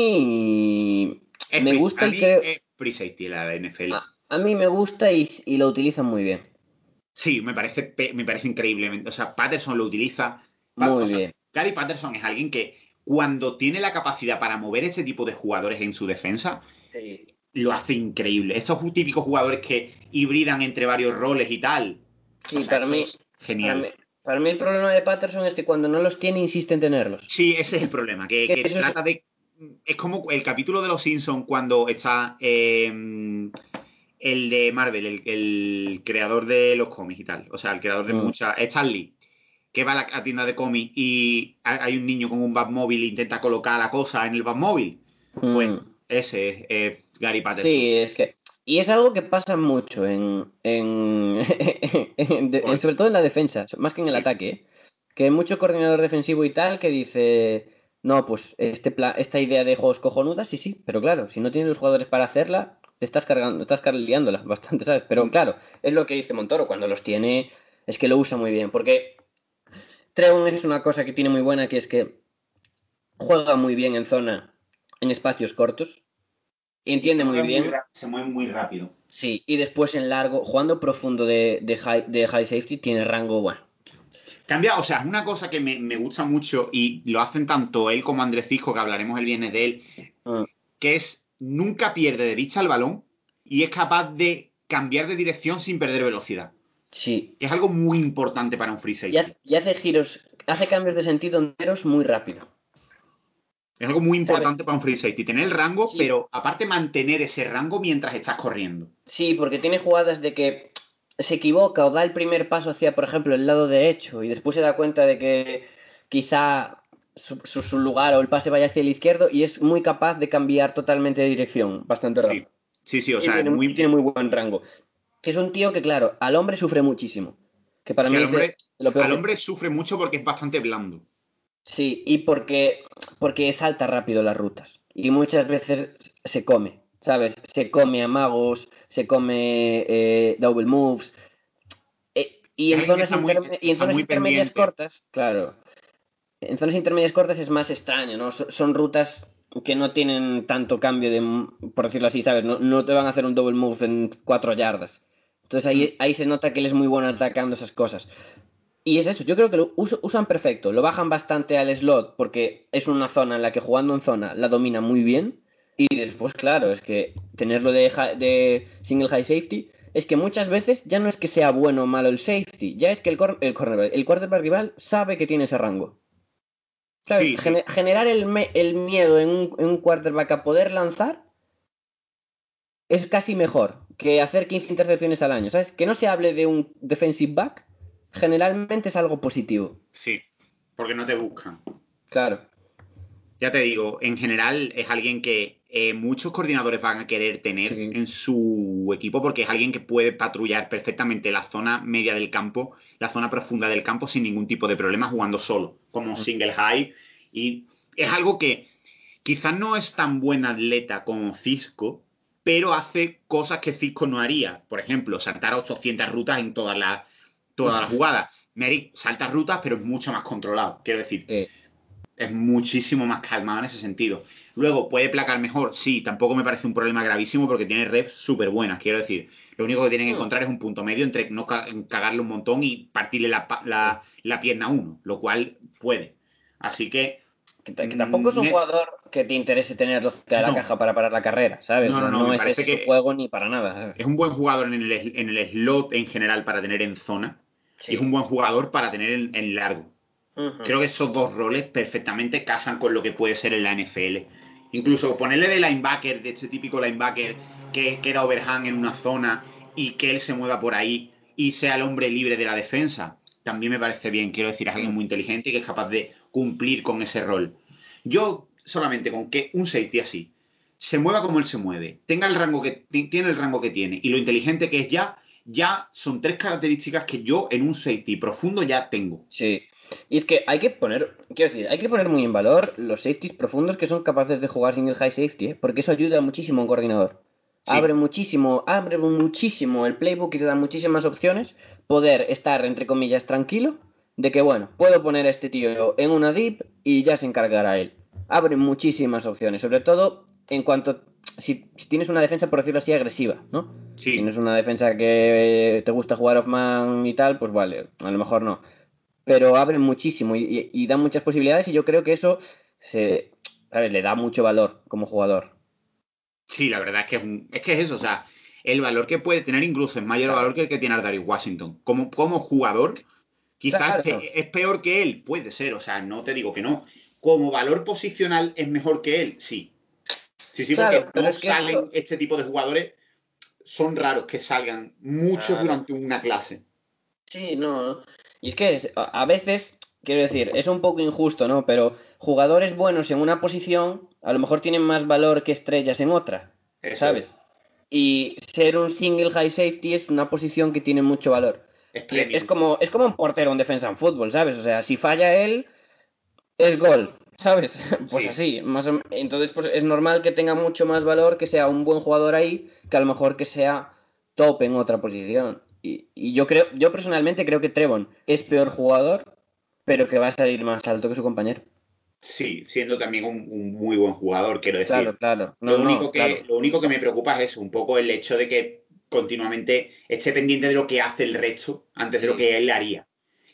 mí Es me free- gusta a y mí creo. es free safety la N F L. A, a mí me gusta y, y lo utilizan muy bien. Sí, me parece, pe- me parece increíblemente. O sea, Patterson lo utiliza. Pa- Muy o sea, bien. Gary Patterson es alguien que cuando tiene la capacidad para mover este tipo de jugadores en su defensa, Sí. lo hace increíble. Estos típicos jugadores que hibridan entre varios roles y tal. Sí, O sea, para eso mí, es para genial. mí, para mí el problema de Patterson es que cuando no los tiene insiste en tenerlos. Sí, ese es el problema. Que, Que que eso es- trata de. Es como el capítulo de los Simpsons cuando está. eh, el de Marvel, el, el creador de los cómics y tal. O sea, el creador de Mm. muchas. Stan Lee, que va a la a tienda de cómics y ha- hay un niño con un Batmóvil e intenta colocar la cosa en el Batmóvil. Pues Mm. ese es, es Gary Patterson. Sí, es que. Y es algo que pasa mucho en, en, en- de- en- sobre todo en la defensa, más que en el Sí. ataque, ¿eh? Que hay mucho coordinador defensivo y tal que dice, no, pues este pla- esta idea de juegos cojonuda, sí, sí, pero claro, si no tienes los jugadores para hacerla, te estás cargando, estás car- liándola bastante, ¿sabes? Pero claro, es lo que dice Montoro, cuando los tiene, es que lo usa muy bien, porque Treon es una cosa que tiene muy buena, que es que juega muy bien en zona, en espacios cortos, Y se entiende muy mueve muy, bien. ra- se mueve muy rápido. Sí, y después en largo, jugando profundo de, de, high, de high safety, tiene rango bueno. Cambia, o sea, es una cosa que me, me gusta mucho y lo hacen tanto él como Andrés Cisco, que hablaremos el viernes de él, Mm, que es nunca pierde de vista el balón y es capaz de cambiar de dirección sin perder velocidad. sí, Que es algo muy importante para un free y safety. hace, y hace giros, hace cambios de sentido enteros muy rápido. Es algo muy ¿Sabes? importante para un free safety. Tener el rango, Sí, pero aparte mantener ese rango mientras estás corriendo. sí, porque tiene jugadas de que se equivoca o da el primer paso hacia, por ejemplo, el lado derecho y después se da cuenta de que quizá su, su, su lugar o el pase vaya hacia el izquierdo y es muy capaz de cambiar totalmente de dirección, bastante Sí, rápido. sí, sí, o Y sea, es tiene, y muy... tiene muy buen rango. Que es un tío que, claro, al hombre sufre muchísimo. Que para Sí, mí al es de, hombre, de lo peor al que... hombre sufre mucho porque es bastante blando. Sí, y porque, porque salta rápido las rutas. Y muchas veces se come, ¿sabes? Se come amagos, se come eh, double moves. Eh, y, Es en alguien que zonas está muy, interme- y en está zonas muy intermedias pendiente. cortas, claro. En zonas intermedias cortas es más extraño, ¿no? So- Son rutas que no tienen tanto cambio de, m- por decirlo así, ¿sabes? No, no te van a hacer un double move en cuatro yardas. Entonces Mm. ahí, ahí se nota que él es muy bueno atacando esas cosas. Y es eso, yo creo que lo us- usan perfecto. Lo bajan bastante al slot porque es una zona en la que jugando en zona la domina muy bien. Y después, claro, es que tenerlo de, hi- de single high safety es que muchas veces ya no es que sea bueno o malo el safety, ya es que el, cor- el cornerback, el quarterback rival sabe que tiene ese rango. ¿Sabes? Sí, sí. Gene- generar el, me- el miedo en un, en un quarterback a poder lanzar es casi mejor que hacer quince intercepciones al año. ¿Sabes? Que no se hable de un defensive back, generalmente es algo positivo. Sí, porque no te buscan. Claro. Ya te digo, en general es alguien que eh, muchos coordinadores van a querer tener Sí. en su equipo porque es alguien que puede patrullar perfectamente la zona media del campo, la zona profunda del campo sin ningún tipo de problema jugando solo, como single high. Y es algo que quizás no es tan buen atleta como Cisco, pero hace cosas que Cisco no haría. Por ejemplo, saltar ochocientas rutas en todas las todas las jugadas. Merrick salta rutas, pero es mucho más controlado. Quiero decir, Eh, es muchísimo más calmado en ese sentido. Luego, ¿puede placar mejor? Sí, tampoco me parece un problema gravísimo porque tiene reps súper buenas. Quiero decir, lo único que tienen que encontrar es un punto medio entre no ca- cagarle un montón y partirle la, pa- la, la pierna a uno, lo cual puede. Así que, que, ta- que tampoco es mm, un net- jugador que te interese tenerlo cerca de la no, caja para parar la carrera, ¿sabes? O no, no, sea, no, no me es parece ese su que juego ni para nada, ¿sabes? es un buen jugador en el, en el slot en general para tener en zona y es un Sí. buen jugador para tener en, en largo. Ujú. Creo que esos dos roles perfectamente casan con lo que puede ser en la N F L. Incluso ponerle de linebacker, de este típico linebacker que queda overhang en una zona y que él se mueva por ahí y sea el hombre libre de la defensa, también me parece bien. Quiero decir, es alguien muy inteligente y que es capaz de cumplir con ese rol. Yo solamente con que un safety así se mueva como él se mueve, tenga el rango que tiene el rango que tiene y lo inteligente que es ya, ya son tres características que yo en un safety profundo ya tengo. Sí. Y es que hay que poner, quiero decir, hay que poner muy en valor los safeties profundos que son capaces de jugar single high safety, ¿eh? Porque eso ayuda muchísimo a un coordinador. Sí. Abre muchísimo, abre muchísimo el playbook y te da muchísimas opciones. Poder estar, entre comillas, tranquilo de que, bueno, puedo poner a este tío en una deep y ya se encargará él. Abre muchísimas opciones, sobre todo en cuanto, si, si tienes una defensa, por decirlo así, agresiva, ¿no? Si Sí. tienes una defensa que te gusta jugar off-man y tal, pues vale, a lo mejor no. Pero abre muchísimo y, y, y da muchas posibilidades y yo creo que eso se, ¿sabes? Le da mucho valor como jugador. Sí, la verdad es que es, un, es que es eso, o sea, el valor que puede tener incluso es mayor Claro. valor que el que tiene Ardarius Washington. Como, como jugador, quizás Claro. pe- es peor que él, puede ser, o sea, no te digo que no. Como valor posicional es mejor que él, sí. Sí, sí, Claro, porque pero no es que salen esto... este tipo de jugadores, son raros que salgan muchos Claro. durante una clase. Sí, no, no. Y es que es- a a veces, quiero decir, es un poco injusto, ¿no? Pero jugadores buenos en una posición a lo mejor tienen más valor que estrellas en otra, Eso es, ¿sabes? Y ser un single high safety es una posición que tiene mucho valor. es Y es premium. como, es como un portero en defensa en fútbol, ¿sabes? O sea, si falla él, es gol, ¿sabes? Pues Sí, así, más o- entonces pues es normal que tenga mucho más valor que sea un buen jugador ahí que a lo mejor que sea top en otra posición. Y, y yo creo, yo personalmente creo que Trevon es peor jugador, pero que va a salir más alto que su compañero. sí, siendo también un, un muy buen jugador, quiero Claro, decir. claro, no, Lo único no, que, claro. lo único que me preocupa es eso, un poco el hecho de que continuamente esté pendiente de lo que hace el resto antes de lo Sí. que él haría.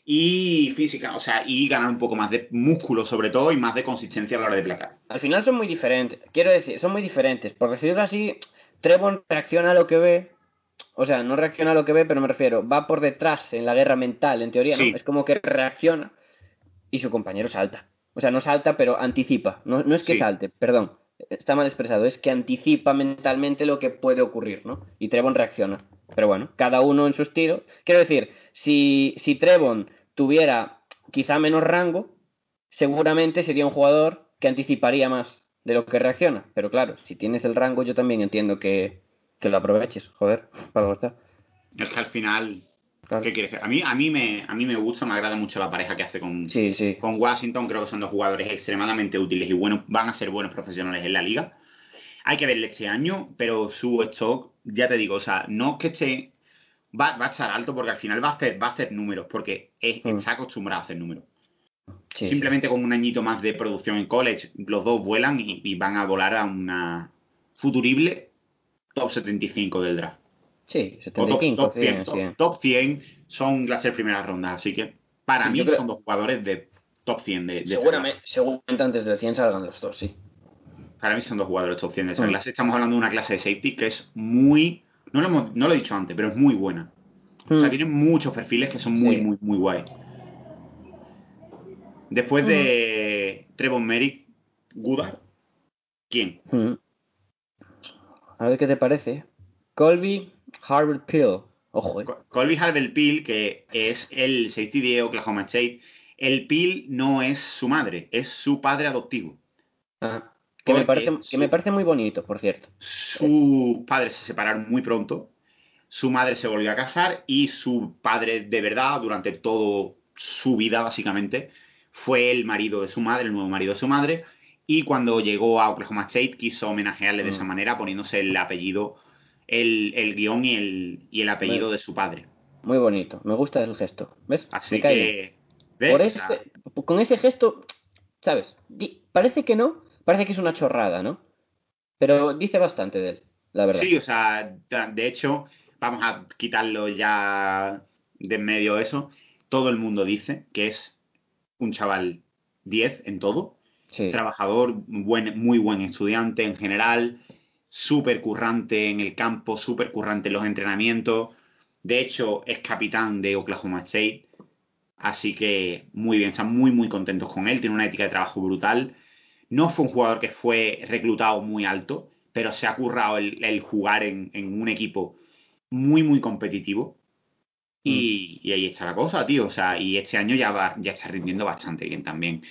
Y física, o sea, y ganar un poco más de músculo sobre todo y más de consistencia a la hora de placar. Al final son muy diferentes, quiero decir, son muy diferentes. Por decirlo así, Trevon reacciona a lo que ve. O sea, no reacciona a lo que ve, pero me refiero, va por detrás en la guerra mental, en teoría, ¿no? Es Sí, como que reacciona y su compañero salta. O sea, no salta, pero anticipa. No, no es que sí. salte, perdón. Está mal expresado. Es que anticipa mentalmente lo que puede ocurrir, ¿no? Y Trevon reacciona. Pero bueno, cada uno en su estilo. Quiero decir, si, si Trevon tuviera quizá menos rango, seguramente sería un jugador que anticiparía más de lo que reacciona. Pero claro, si tienes el rango, yo también entiendo que, que lo aproveches. Joder, para gustar. Es que al final, Claro. ¿qué quieres que- A mí, a mí me, a mí me gusta, me agrada mucho la pareja que hace con, Sí, sí. con Washington. Creo que son dos jugadores extremadamente útiles y buenos, van a ser buenos profesionales en la liga. Hay que verle este año, pero su stock, ya te digo, o sea, no es que esté, va, va a estar alto porque al final va a hacer, va a hacer números, porque es- Mm. está acostumbrado a hacer números. Sí, sí. Simplemente con un añito más de producción en college, los dos vuelan y, y van a volar a una futurible top setenta y cinco del draft. Sí, O setenta y top, cinco top cien, cien top, cien. top cien son las tres primeras rondas, así que para Sí, yo mí creo. son dos jugadores de top cien de, de esa clase. Seguramente, seguramente antes del cien salgan los dos, sí. Para mí son dos jugadores top cien de esa Mm, clase. Estamos hablando de una clase de safety que es muy... No lo, hemos- no lo he dicho antes, pero es muy buena. O sea, mm, tiene muchos perfiles que son muy, sí. muy, muy guay. Después Ujú. de Trevon Merrick, Goodard, ¿quién? Mm. A ver qué te parece. Colby Harvard Pill. Ojo, eh. Co- Colby Harvell-Peel, que es el safety de Oklahoma State. El Peel no es su madre, es su padre adoptivo. Ah, que me parece, Porque que me su, parece muy bonito, por cierto. Eh, sus padres se separaron muy pronto. Su madre se volvió a casar y su padre de verdad, durante toda su vida básicamente, fue el marido de su madre, el nuevo marido de su madre. Y cuando llegó a Oklahoma State quiso homenajearle de esa mm, manera poniéndose el apellido, el, el guión y el, y el me- apellido de su padre. muy bonito. Me gusta el gesto. ¿Ves? Me Así cae bien. que, Por ¿ves? O ese, sea, con ese gesto, ¿sabes? Di- parece que no. Parece que es una chorrada, ¿no? Pero dice bastante de él, la verdad. sí, o sea, ta- de hecho, vamos a quitarlo ya de en medio eso. Todo el mundo dice que es un chaval diez en todo, Sí. trabajador, buen, muy buen estudiante en general, súper currante en el campo, súper currante en los entrenamientos. De hecho, es capitán de Oklahoma State, así que muy bien, están muy, muy contentos con él. Tiene una ética de trabajo brutal. No fue un jugador que fue reclutado muy alto, pero se ha currado el, el jugar en, en un equipo muy, muy competitivo. Mm. Y, y ahí está la cosa, tío. O sea, y este año ya, va, ya está rindiendo bastante bien también.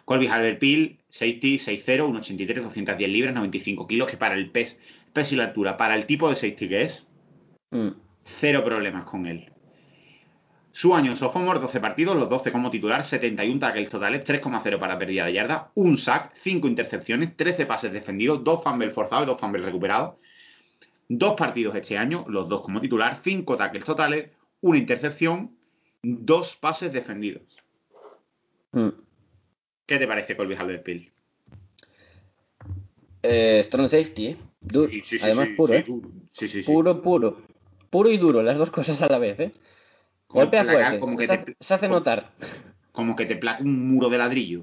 Colby Halberpil, safety seis cero, uno ochenta y tres, doscientos diez libras, noventa y cinco kilos, que para el peso, peso y la altura, para el tipo de safety que es, Mm. cero problemas con él. Su año en sophomore, doce partidos, los doce como titular, setenta y uno tackles totales, tres coma cero para pérdida de yarda, un sack, cinco intercepciones, trece pases defendidos, dos fumbles forzados y dos fumbles recuperados. Dos partidos este año, los dos como titular, cinco tackles totales, una intercepción, dos pases defendidos. Mm. ¿Qué te parece Colby Halberpil? Eh, strong safety, ¿eh? Duro. Sí, sí, sí, Además, sí, puro, sí, ¿eh? duro. Sí, sí, sí. Puro, puro. Puro y duro, las dos cosas a la vez, ¿eh? Como Golpea placar, fuerte, como que se, te, hace- se hace como, notar. como que te placa un muro de ladrillo.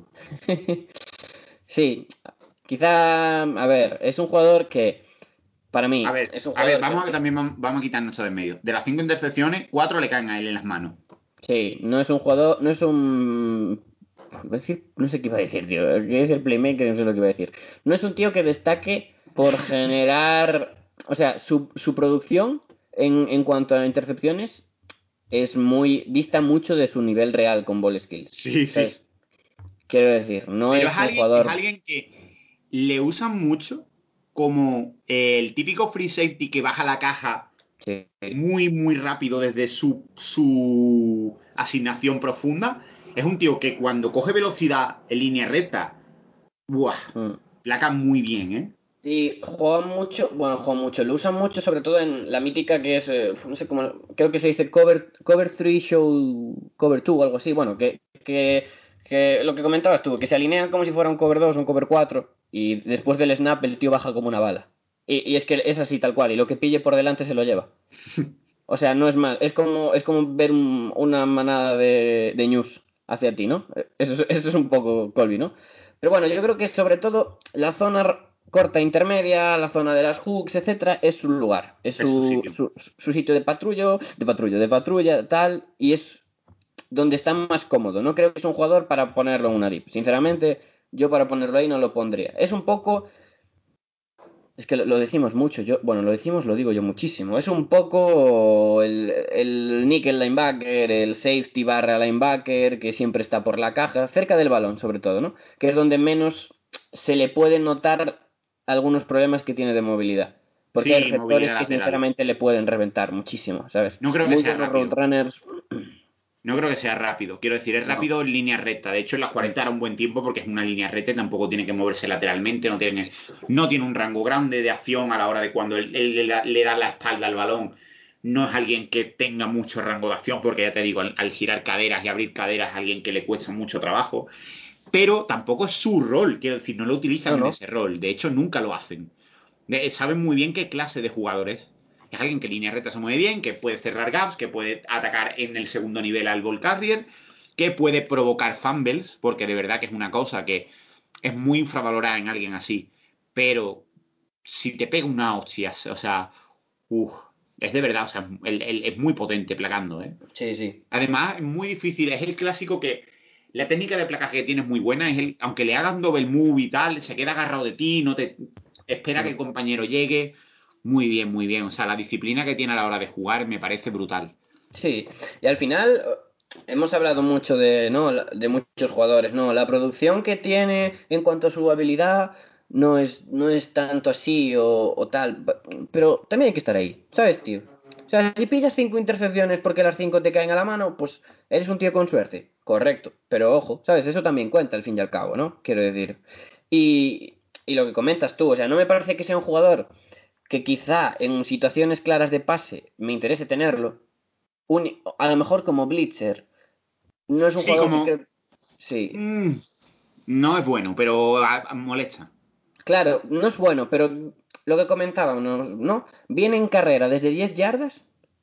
Sí, quizá, a ver, es un jugador que, para A mí, ver, es un a ver, jugador vamos a que, también vam- vamos a quitarnos esto de en medio. De las cinco intercepciones, cuatro le caen a él en las manos. sí, no es un jugador, no es un... iba a decir- no sé qué iba a decir, tío. Quería decir playmaker, no sé lo que iba a decir. No es un tío que destaque por generar... O sea, su, su producción en, en cuanto a intercepciones es muy... dista mucho de su nivel real con ball skills. Sí, sí. ¿Sabes? Quiero decir, no Pero es es un alguien, es jugador... alguien que le usan mucho como el típico free safety que baja la caja Sí. muy, muy rápido desde su, su asignación profunda. Es un tío que cuando coge velocidad en línea recta, ¡buah! Mm. Placa muy bien, ¿eh? Sí, juega mucho, bueno, juega mucho, lo usan mucho sobre todo en la mítica que es, eh, no sé cómo, creo que se dice cover, cover tres show, cover dos o algo así, bueno, que, que, que lo que comentabas tú, que se alinean como si fuera un cover dos o un cover cuatro y después del snap el tío baja como una bala. Y, y es que es así tal cual, y lo que pille por delante se lo lleva. O sea, no es mal, es como, es como ver un- una manada de, de news hacia ti, ¿no? Eso, es- eso es un poco Colby, ¿no? Pero bueno, yo creo que sobre todo la zona r- corta intermedia, la zona de las hooks, etcétera, es su lugar, es Es su su, sitio. su, su sitio de patrullo, de patrullo, de patrulla, tal, y es donde está más cómodo. No creo que es un jugador para ponerlo en una dip. Sinceramente, yo para ponerlo ahí no lo pondría. Es un poco es que lo, lo decimos mucho, yo, bueno, lo decimos, lo digo yo muchísimo. Es un poco el, el nickel linebacker, el safety barra linebacker, que siempre está por la caja, cerca del balón sobre todo, ¿no? Que es donde menos se le pueden notar algunos problemas que tiene de movilidad. Porque hay Sí, receptores movilidad que lateral. sinceramente le pueden reventar muchísimo, ¿sabes? No creo que Muy sea buenos road rápido. runners, No creo que sea rápido. Quiero decir, es no. rápido en línea recta. De hecho, en las cuarenta era un buen tiempo porque es una línea recta y tampoco tiene que moverse lateralmente. No tiene, no tiene un rango grande de acción a la hora de cuando él, él le, da- le da la espalda al balón. No es alguien que tenga mucho rango de acción porque ya te digo, al, al girar caderas y abrir caderas es alguien que le cuesta mucho trabajo. Pero tampoco es su rol. Quiero decir, no lo utilizan No, en no. ese rol. De hecho, nunca lo hacen. De- saben muy bien qué clase de jugadores. Es alguien que en línea recta se mueve bien, que puede cerrar gaps, que puede atacar en el segundo nivel al ball carrier, que puede provocar fumbles, porque de verdad que es una cosa que es muy infravalorada en alguien así. Pero si te pega una hostia, o sea, uff, es de verdad, o sea, el- el- es muy potente placando, ¿eh? Sí, sí. Además, es muy difícil, es el clásico que la técnica de placaje que tiene es muy buena, es el, aunque le hagan double move y tal, se queda agarrado de ti, no te espera que el compañero llegue. Muy bien, muy bien. O sea, la disciplina que tiene a la hora de jugar me parece brutal. Sí, y al final eh, hemos hablado mucho de, ¿no? la- de muchos jugadores, ¿no? La producción que tiene en cuanto a su habilidad no es, no es tanto así o, o tal, pa- pero también hay que estar ahí, ¿sabes, tío? O sea, si pillas cinco intercepciones porque las cinco te caen a la mano, pues eres un tío con suerte, correcto, pero ojo, ¿sabes? Eso también cuenta al fin y al cabo, ¿no? Quiero decir. Y, y lo que comentas tú, o sea, no me parece que sea un jugador que quizá en situaciones claras de pase me interese tenerlo, un- a lo mejor como Blitzer. No es un Sí, jugador que como... creo... Sí, mm, no es bueno, pero a- a- molesta. claro, no es bueno, pero lo que comentábamos, ¿no? Viene en carrera desde diez yardas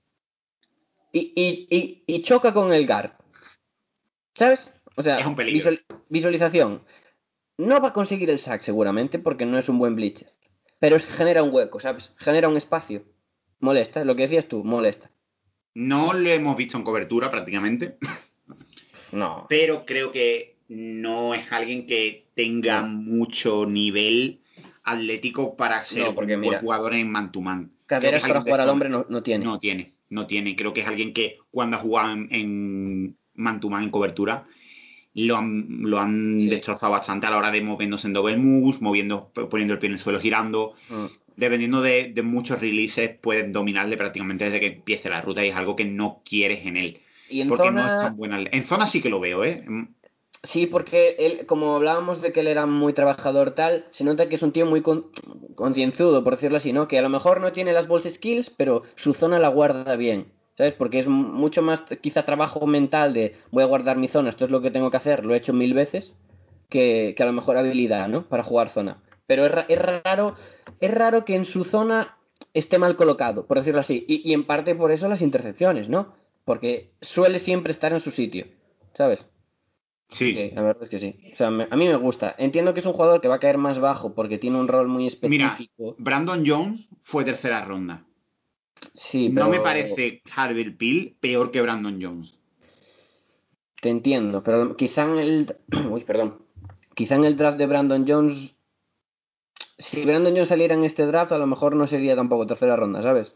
y, y, y, y choca con el guard, ¿sabes? O Es sea, un peligro. visual- visualización. No va a conseguir el sack seguramente porque no es un buen Blitzer, pero es- genera un hueco, ¿sabes? Genera un espacio. Molesta, lo que decías tú, molesta. No lo hemos visto en cobertura prácticamente, No, pero creo que no es alguien que tenga no, mucho nivel atlético para ser no, porque un buen mira, jugador en man to man. Creo que es caderas para alguien de jugar al zona. hombre no, no tiene. No tiene, no tiene. Creo que es alguien que cuando ha jugado en, en man to man en cobertura lo han, lo han Sí. destrozado bastante a la hora de moviéndose en double moves, moviendo, poniendo el pie en el suelo, girando. Mm. Dependiendo de, de muchos releases, puedes dominarle prácticamente desde que empiece la ruta y es algo que no quieres en él. Y en Porque no es zona, tan buena. En zona sí que lo veo, ¿eh? Mm, sí, porque él, como hablábamos de que él era muy trabajador tal, se nota que es un tío muy con- concienzudo, por decirlo así, ¿no? Que a lo mejor no tiene las balls skills, pero su zona la guarda bien, ¿sabes? Porque es m- mucho más t- quizá trabajo mental de voy a guardar mi zona, esto es lo que tengo que hacer, lo he hecho mil veces, que, que a lo mejor habilidad, ¿no? Para jugar zona. Pero es, ra- es raro, es raro que en su zona esté mal colocado, por decirlo así. Y, y en parte por eso las intercepciones, ¿no? Porque suele siempre estar en su sitio, ¿sabes? Así sí. que la verdad es que sí. O sea, me- a mí me gusta. Entiendo que es un jugador que va a caer más bajo porque tiene un rol muy Mira, específico. Brandon Jones fue tercera ronda. Sí, No me pero parece Harvey Peel peor que Brandon Jones. te entiendo. Pero quizá en el... Uy, perdón. Quizá en el draft de Brandon Jones... Si Brandon Jones saliera en este draft, a lo mejor no sería tampoco tercera ronda, ¿sabes?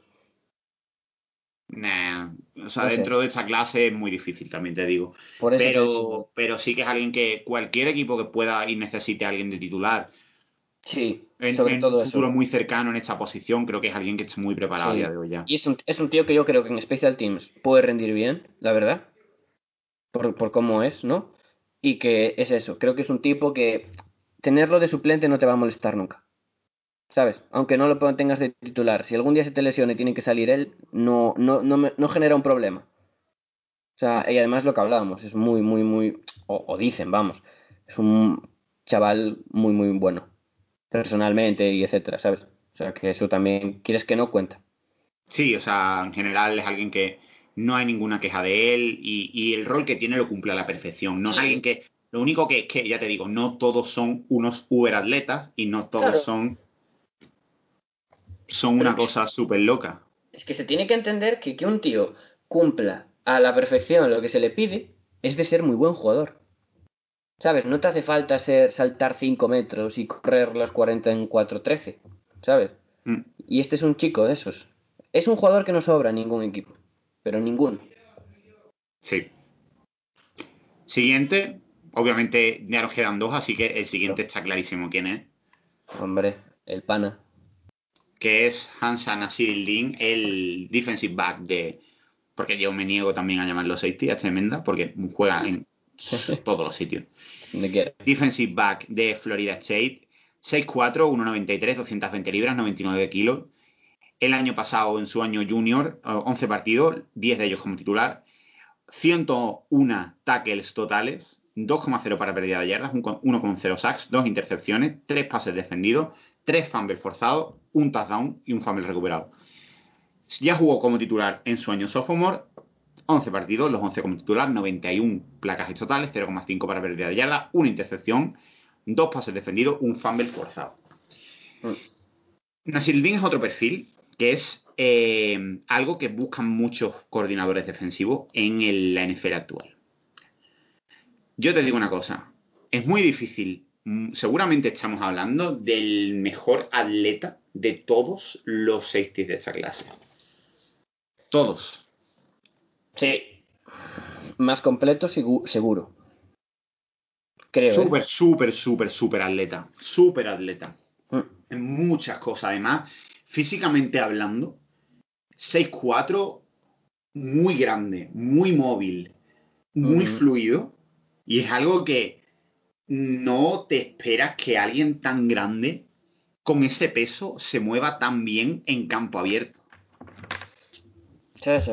Nah, o sea, No sé. dentro de esta clase es muy difícil, también te digo. Por eso te digo. Pero, pero sí que es alguien que cualquier equipo que pueda y necesite a alguien de titular Sí, en, sobre en un todo eso. futuro muy cercano en esta posición, creo que es alguien que está muy preparado a día Sí. de hoy ya. Y es un, es un tío que yo creo que en Special Teams puede rendir bien, la verdad. Por, por cómo es, ¿no? Y que es eso. Creo que es un tipo que tenerlo de suplente no te va a molestar nunca. ¿Sabes? Aunque no lo tengas de titular. Si algún día se te lesiona y tiene que salir él, no, no, no, me- no genera un problema. O sea, y además lo que hablábamos, es muy, muy, muy... O, o dicen, vamos. Es un chaval muy, muy bueno. Personalmente y etcétera, ¿sabes? O sea, que eso también, quieres que no cuenta. Sí, o sea, en general es alguien que no hay ninguna queja de él y, y el rol que tiene lo cumple a la perfección. No es alguien Sí, que... Lo único que es que, ya te digo, no todos son unos uber atletas y no todos claro. son, son Pero una cosa súper loca. es que se tiene que entender que que un tío cumpla a la perfección lo que se le pide es de ser muy buen jugador. ¿Sabes? No te hace falta ser saltar cinco metros y correr los cuarenta en cuatro trece. ¿Sabes? Mm, Y este es un chico de esos. Es un jugador que no sobra en ningún equipo. Pero ninguno. sí. Siguiente, obviamente ya nos quedan dos, así que el siguiente está clarísimo quién es, Hombre, el pana. que es Hansa Nasirildin, el defensive back de... Porque yo me niego también a llamarlo safety, es tremenda, porque juega en todos los sitios. ¿De qué? Defensive back de Florida State, seis cuatro, uno noventa y tres, doscientas veinte libras, noventa y nueve kilos. El año pasado, en su año junior, eh, once partidos, diez de ellos como titular, ciento uno tackles totales, dos coma cero para pérdida de yardas, uno coma cero sacks, dos intercepciones, tres pases defendidos, tres fumbles forzados, un touchdown y un fumble recuperado. Ya jugó como titular en su año sophomore, once partidos, los once como titular, noventa y uno placajes totales, cero coma cinco para pérdida de yardas, una intercepción, dos pases defendidos, un fumble forzado. Mm. Nasirildin es otro perfil que es eh, algo que buscan muchos coordinadores defensivos en el, la N F L actual. Yo te digo una cosa, es muy difícil, mm, seguramente estamos hablando del mejor atleta de todos los safeties de esta clase. Todos. Sí. Más completo, segu- seguro. Creo, ¿eh? Súper, súper, súper, súper atleta. Súper atleta. Mm. En muchas cosas. Además, físicamente hablando, seis cuatro, muy grande, muy móvil, muy Ujú. fluido. Y es algo que no te esperas que alguien tan grande con ese peso se mueva tan bien en campo abierto. Sí, sí.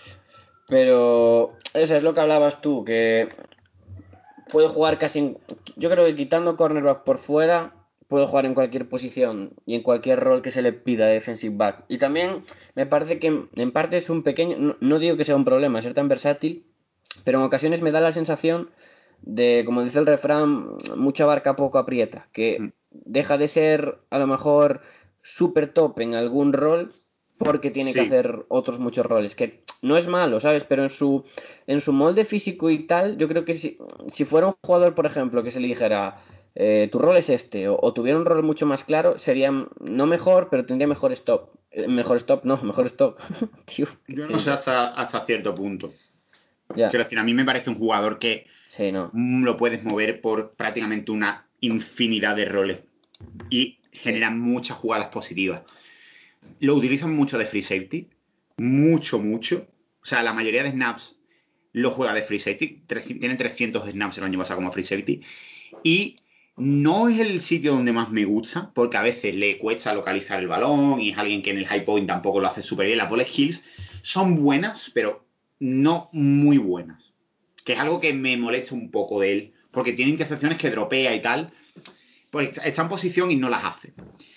Pero eso es lo que hablabas tú, que puede jugar casi... en- Yo creo que quitando cornerback por fuera, puede jugar en cualquier posición y en cualquier rol que se le pida de defensive back. Y también me parece que en parte es un pequeño... No, no digo que sea un problema ser tan versátil, pero en ocasiones me da la sensación de, como dice el refrán, mucha barca poco aprieta, Mm, que deja de ser a lo mejor súper top en algún rol porque tiene que Sí, hacer otros muchos roles, que no es malo, ¿sabes? Pero en su, en su molde físico y tal, yo creo que si, si fuera un jugador, por ejemplo, que se le dijera, eh, tu rol es este, o, o tuviera un rol mucho más claro, sería no mejor, pero tendría mejor stop. Eh, mejor stop, no, mejor stop. Tío, ¿qué yo he no sé dicho? hasta, hasta cierto punto. Ya. Quiero decir, a mí me parece un jugador que Sí, no. mm, lo puedes mover por prácticamente una infinidad de roles y generan muchas jugadas positivas. Lo utilizan mucho de free safety, mucho, mucho. O sea, la mayoría de snaps lo juega de free safety. Tienen trescientos snaps el año pasado como free safety. Y no es el sitio donde más me gusta, porque a veces le cuesta localizar el balón y es alguien que en el high point tampoco lo hace súper bien. Las ball skills son buenas, pero no muy buenas. Que es algo que me molesta un poco de él, porque tiene intercepciones que dropea y tal. Porque está en posición y no las hace.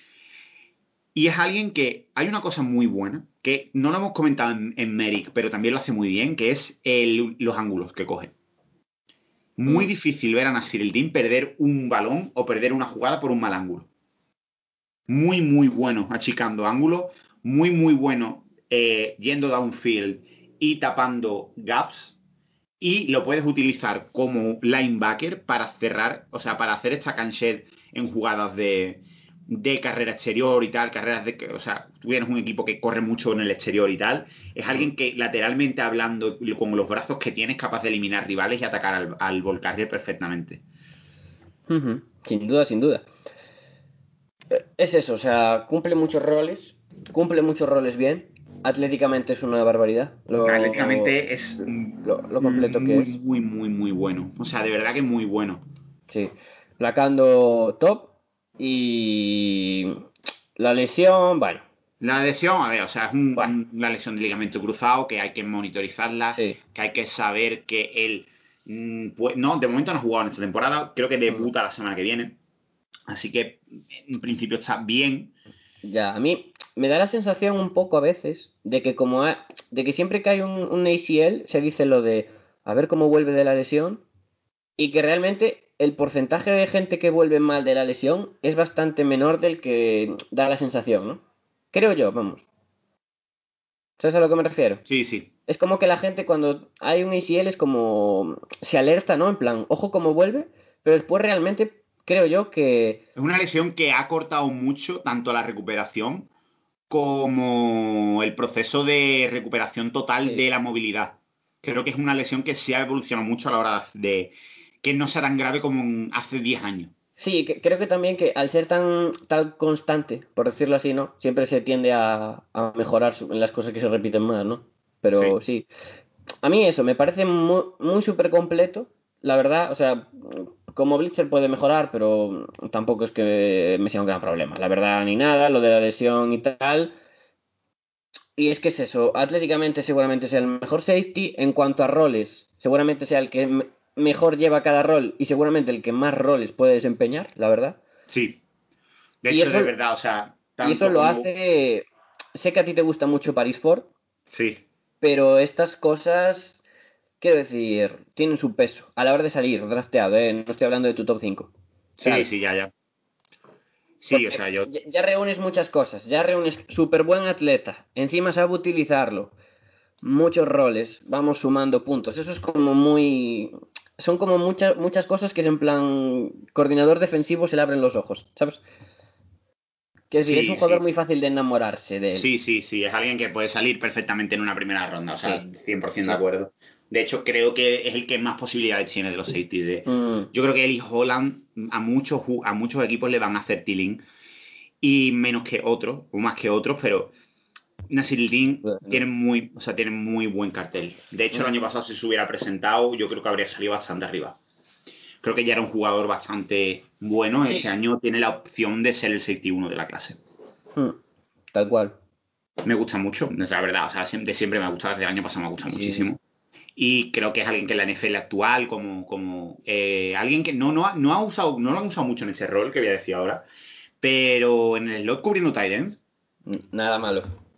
Y es alguien que hay una cosa muy buena, que no lo hemos comentado en, en Merrick, pero también lo hace muy bien, que es el, los ángulos que coge. Muy Mm. difícil ver a Nasir el-Din perder un balón o perder una jugada por un mal ángulo. Muy, muy bueno achicando ángulos, muy, muy bueno eh, yendo downfield y tapando gaps. Y lo puedes utilizar como linebacker para cerrar, o sea, para hacer esta canchet en jugadas de, de carrera exterior y tal, carreras de, o sea, tú tienes un equipo que corre mucho en el exterior y tal, es alguien que lateralmente hablando, con los brazos que tiene, es capaz de eliminar rivales y atacar al, al ball carrier perfectamente. Ujú. Sin duda, sin duda. Eh, Es eso, o sea, cumple muchos roles, cumple muchos roles bien. Atléticamente es una barbaridad lo, Atléticamente es lo, lo completo que muy, es. muy, muy, muy bueno. O sea, de verdad que es muy bueno. Sí, placando top y la lesión, bueno, La lesión, a ver, o sea, es un- bueno, un- una lesión de ligamento cruzado que hay que monitorizarla, sí. que hay que saber que él, mm, pues, no, de momento no ha jugado en esta temporada, creo que Mm. debuta la semana que viene, así que en principio está bien. Ya, a mí me da la sensación un poco a veces de que como ha- de que siempre que hay un, un A C L se dice lo de a ver cómo vuelve de la lesión y que realmente el porcentaje de gente que vuelve mal de la lesión es bastante menor del que da la sensación, ¿no? Creo yo, vamos. ¿Sabes a lo que me refiero? Sí, sí. Es como que la gente cuando hay un A C L es como se alerta, ¿no? En plan, ojo cómo vuelve, pero después realmente creo yo que Es una lesión que ha cortado mucho tanto la recuperación como el proceso de recuperación total sí. de la movilidad. Creo que es una lesión que se ha evolucionado mucho a la hora de que no sea tan grave como en hace diez años. Sí, que- creo que también que al ser tan, tan constante, por decirlo así, ¿no? Siempre se tiende a, a mejorar su- en las cosas que se repiten más, ¿no? Pero Sí. sí, a mí eso me parece muy, muy súper completo, la verdad, o sea, como Blitzer puede mejorar, pero tampoco es que me sea un gran problema, la verdad, ni nada, lo de la lesión y tal. Y es que es eso, atléticamente seguramente sea el mejor safety, en cuanto a roles, seguramente sea el que me- mejor lleva cada rol y seguramente el que más roles puede desempeñar, la verdad. Sí. De Y hecho, de eso, verdad, o sea, y eso tanto lo como... hace. Sé que a ti te gusta mucho Paris Ford, Sí, pero estas cosas, quiero decir, tienen su peso a la hora de salir drafteado, ¿eh? No estoy hablando de tu top cinco. sí, ¿Sabes? sí, ya, ya. Sí, o Porque sea, yo... ya ya reúnes muchas cosas, ya reúnes súper buen atleta, encima sabe utilizarlo, muchos roles, vamos sumando puntos. Eso es como muy. Son como muchas muchas cosas que es en plan coordinador defensivo se le abren los ojos, ¿sabes? Quiero decir, es un Sí, sí, jugador muy sí. fácil de enamorarse de él. Sí, sí, sí, es alguien que puede salir perfectamente en una primera ronda, o sea, Sí, cien por ciento de sí. acuerdo. De hecho, creo que es el que más posibilidades tiene de los safeties. De... Mm, Yo creo que él y Holland a muchos, ju- a muchos equipos le van a hacer tilín y menos que otros, o más que otros, pero Nasiriddin tiene bueno, muy, o sea, tiene muy buen cartel. De hecho, el año mm, pasado si se hubiera presentado, yo creo que habría salido bastante arriba. Creo que ya era un jugador bastante bueno. Este sí, año tiene la opción de ser el safety uno de la clase. mm, tal cual. Me gusta mucho, es la verdad. O sea, siem- de siempre me ha gustado, desde el año pasado me ha gustado Sí, sí. muchísimo. Y creo que es alguien que en la N F L actual, como, como eh, alguien que no, no, ha, no ha usado, no lo han usado mucho en ese rol que voy a decir ahora, pero en el slot cubriendo tight ends, N- Nada malo.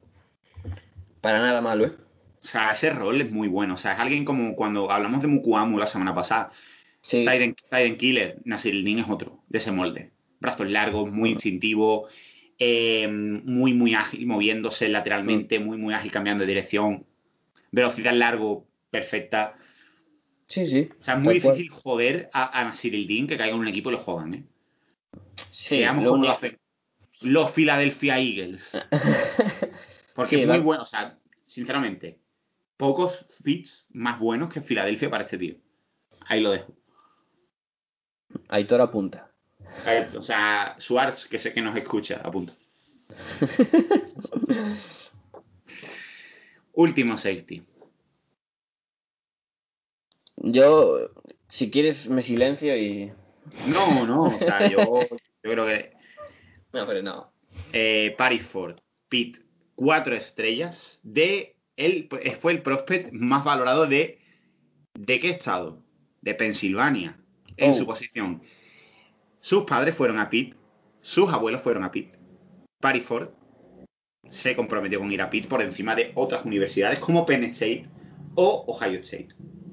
Para nada malo, ¿eh? o sea, ese rol es muy bueno. O sea, es alguien como cuando hablamos de Mukuamu la semana pasada. Sí. Titan, Titan Killer, Nasir Nin es otro, de ese molde. Brazos largos, muy Mm, instintivo, eh, muy, muy ágil, moviéndose mm. lateralmente, muy, muy ágil, cambiando de dirección. Velocidad largo, perfecta. Sí, sí, O sea, es muy tal cual. difícil joder a, a Nasir Din que caiga en un equipo y lo jodan, ¿eh? Sí, Veamos lo cómo lo único. hacen los Philadelphia Eagles. Porque es Sí, muy va. bueno, o sea, sinceramente, pocos fits más buenos que Filadelfia para este tío. Ahí lo dejo. Aitor apunta. Ahí, o sea, Schwartz, que sé que nos escucha, apunta. Último safety. Yo, si quieres, me silencio y... No, no, o sea, yo, yo creo que No, pero no. eh, Paris Ford, Pitt, cuatro estrellas, de él fue el prospect más valorado de ¿de qué estado? De Pensilvania, en Oh. su posición. Sus padres fueron a Pitt, sus abuelos fueron a Pitt. Paris Ford se comprometió con ir a Pitt por encima de otras universidades como Penn State o Ohio State.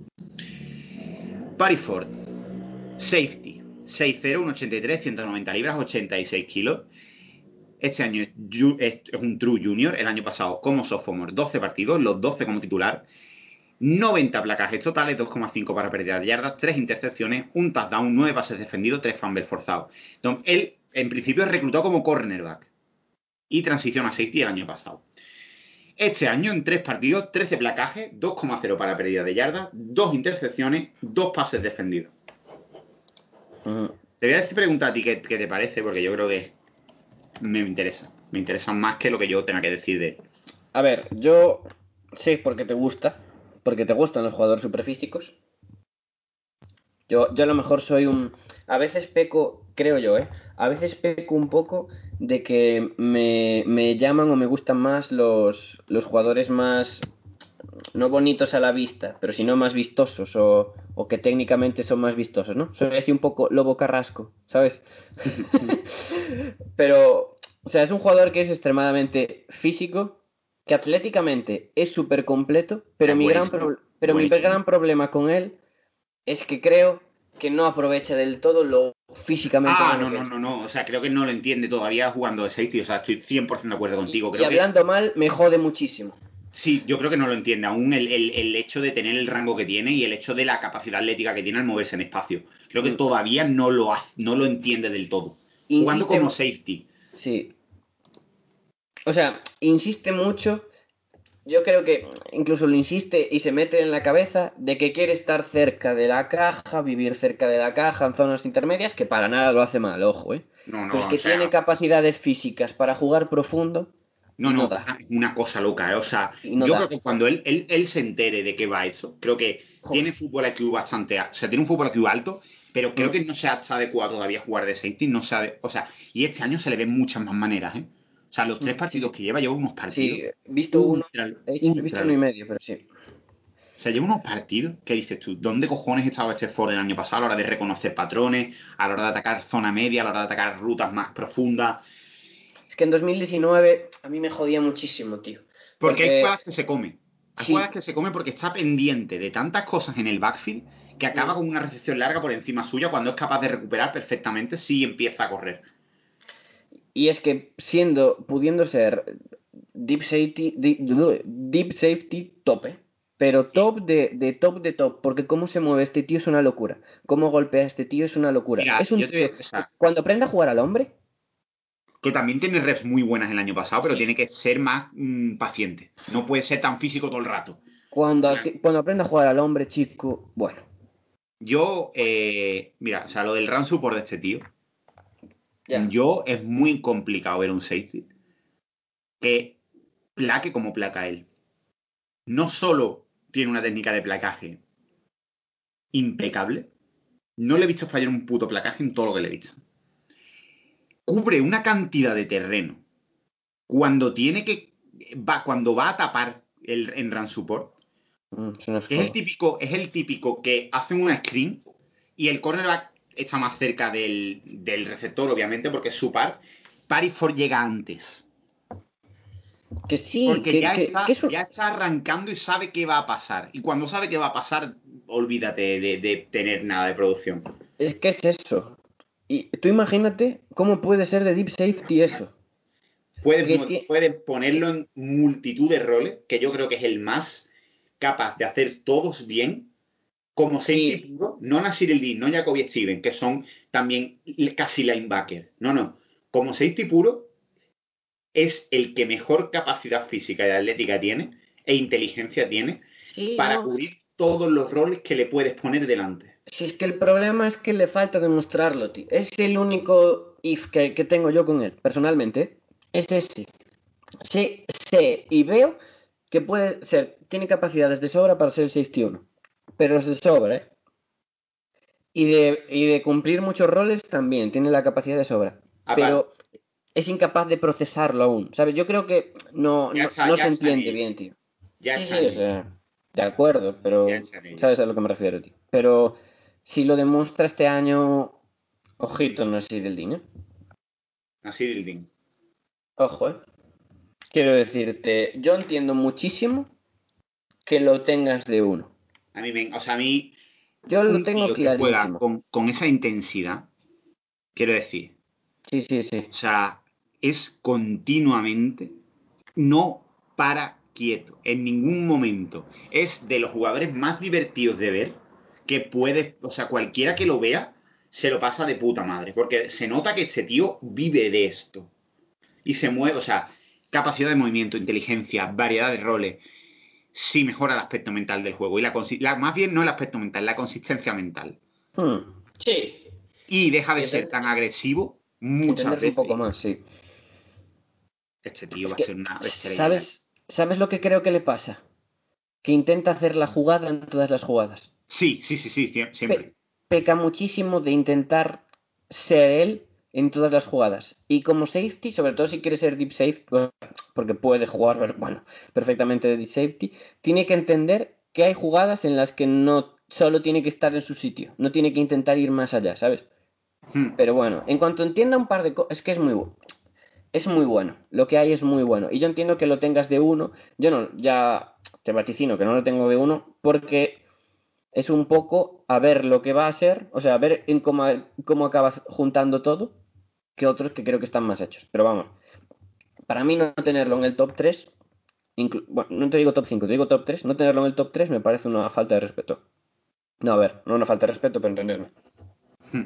Paris Ford, safety, seis cero, uno ochenta y tres, ciento noventa libras, ochenta y seis kilos. Este año es un true junior. El año pasado como sophomore, doce partidos, los doce como titular, noventa placajes totales, dos coma cinco para pérdida de yardas, tres intercepciones, un touchdown, nueve pases defendidos, tres fumbles forzados. Entonces, él en principio es reclutado como cornerback y transiciona a safety el año pasado. Este año en tres partidos, trece placajes, dos coma cero para pérdida de yardas, dos intercepciones, dos pases defendidos. Uh-huh. Te voy a decir, preguntar a ti qué, qué te parece, porque yo creo que me interesa. Me interesa más que lo que yo tenga que decir de él. A ver, yo sé porque te gusta, porque te gustan los jugadores superfísicos. Yo, yo a lo mejor soy un... A veces peco, creo yo, ¿eh? A veces peco un poco de que me, me llaman o me gustan más los, los jugadores más... No bonitos a la vista, pero sino más vistosos o, o que técnicamente son más vistosos, ¿no? Soy así un poco Lobo Carrasco, ¿sabes? Pero, o sea, es un jugador que es extremadamente físico, que atléticamente es súper completo, pero, mi gran, pro- pero mi gran problema con él es que creo que no aprovecha del todo lo físicamente. Ah, no, no, no, no. O sea, creo que no lo entiende todavía jugando de safety. O sea, estoy cien por ciento de acuerdo contigo. Y, creo y hablando que... mal, me jode muchísimo. Sí, yo creo que no lo entiende aún el, el, el hecho de tener el rango que tiene y el hecho de la capacidad atlética que tiene al moverse en espacio. Creo que mm. todavía no lo, ha, no lo entiende del todo. Insiste, jugando como safety. Sí. O sea, insiste mucho. Yo creo que incluso lo insiste y se mete en la cabeza de que quiere estar cerca de la caja, vivir cerca de la caja en zonas intermedias, que para nada lo hace mal, ojo, ¿eh? No, no, Pero es que o sea, tiene capacidades físicas para jugar profundo. No, no, no es una cosa loca, ¿eh? O sea, no yo da. creo que cuando él, él, él se entere de qué va eso, creo que Joder. tiene fútbol I Q bastante, o sea, tiene un fútbol I Q alto, pero creo mm. que no se ha adecuado todavía a jugar de safety, no se ha, o sea, y este año se le ven muchas más maneras, ¿eh? O sea, los tres partidos sí. que lleva, lleva unos partidos. Sí, he visto uno, he, hecho, he visto uno y medio, pero sí. O sea, lleva unos partidos que dices tú, ¿dónde cojones estaba este Ford el año pasado a la hora de reconocer patrones, a la hora de atacar zona media, a la hora de atacar rutas más profundas? Es que en dos mil diecinueve a mí me jodía muchísimo, tío. Porque, porque... hay jugadas que se come. Hay sí. jugadas que se come porque está pendiente de tantas cosas en el backfield que acaba sí. con una recepción larga por encima suya cuando es capaz de recuperar perfectamente si empieza a correr. Y es que siendo, pudiendo ser deep safety, deep, deep safety tope, pero top sí. de, de top de top, porque cómo se mueve este tío es una locura. Cómo golpea este tío es una locura. Mira, es un yo te tío, cuando aprenda a jugar al hombre, que también tiene reps muy buenas el año pasado, pero sí. tiene que ser más mmm, paciente. No puede ser tan físico todo el rato. Cuando, claro. cuando aprenda a jugar al hombre, chico, bueno. Yo, eh, mira, o sea, lo del run support de este tío, yeah. yo es muy complicado ver un safety que plaque como placa él. No solo tiene una técnica de placaje impecable, no le he visto fallar un puto placaje en todo lo que le he visto. Cubre una cantidad de terreno cuando tiene que va cuando va a tapar el en run support mm, es el típico es el típico que hacen una screen y el cornerback está más cerca del, del receptor obviamente porque es su par. Paris Ford llega antes que sí porque que, ya, que, está, que eso... ya está arrancando y sabe qué va a pasar y cuando sabe qué va a pasar olvídate de, de tener nada de producción. Es que es eso. Y tú imagínate cómo puede ser de deep safety eso. Puedes, t- puedes ponerlo en multitud de roles, que yo creo que es el más capaz de hacer todos bien, como safety sí. puro, no Nasir El-Din, no Jacoby Steven, que son también casi linebacker. No, no. Como safety puro, es el que mejor capacidad física y atlética tiene, e inteligencia tiene, sí, para no. cubrir todos los roles que le puedes poner delante. Si es que el problema es que le falta demostrarlo, tío. Es el único if que, que tengo yo con él, personalmente. Es ese. Sí, sé y veo que puede ser, tiene capacidades de sobra para ser el safety uno. Pero es de sobra, ¿eh? Y de, y de cumplir muchos roles también, tiene la capacidad de sobra. Aparte, Pero es incapaz de procesarlo aún, ¿sabes? Yo creo que no, ya no, está, no ya se está en entiende ello. bien, tío. Ya Sí, está sí, en o ello. sea, de acuerdo, pero Ya está en ello. sabes a lo que me refiero, tío. Pero si lo demuestra este año, ojito, no es del ¿eh? Así del ding. Ojo, ¿eh? Quiero decirte, yo entiendo muchísimo que lo tengas de uno. A mí, me, o sea, a mí, Yo lo un tengo tío que juega clarísimo. con, con esa intensidad, quiero decir, Sí, sí, sí. o sea, es continuamente, no para quieto, en ningún momento. Es de los jugadores más divertidos de ver, que puede, o sea, cualquiera que lo vea, se lo pasa de puta madre, porque se nota que este tío vive de esto. Y se mueve, o sea, capacidad de movimiento, inteligencia, variedad de roles. Sí mejora el aspecto mental del juego. Y la, la más bien no el aspecto mental, la consistencia mental. Hmm. Sí. Y deja de Y ser entender, tan agresivo muchas entenderlo un veces. poco más, sí. Este tío Es va a que, ser una estrella. ¿sabes, ¿sabes lo que creo que le pasa? Que intenta hacer la jugada en todas las jugadas. Sí, sí, sí, sí, siempre. Pe- peca muchísimo de intentar ser él en todas las jugadas. Y como safety, sobre todo si quiere ser deep safety, porque puede jugar, bueno, perfectamente de deep safety, tiene que entender que hay jugadas en las que no solo tiene que estar en su sitio, no tiene que intentar ir más allá, ¿sabes? Hmm. Pero bueno, en cuanto entienda un par de cosas, es que es muy bueno. Es muy bueno, lo que hay es muy bueno. Y yo entiendo que lo tengas de uno, yo no, ya te vaticino que no lo tengo de uno, porque es un poco a ver lo que va a ser, o sea, a ver en cómo, cómo acabas juntando todo, que otros que creo que están más hechos. Pero vamos, para mí no tenerlo en el top tres, inclu- bueno, no te digo top cinco, te digo top tres, no tenerlo en el top tres me parece una falta de respeto. No, a ver, no una falta de respeto, pero entenderme. Hmm.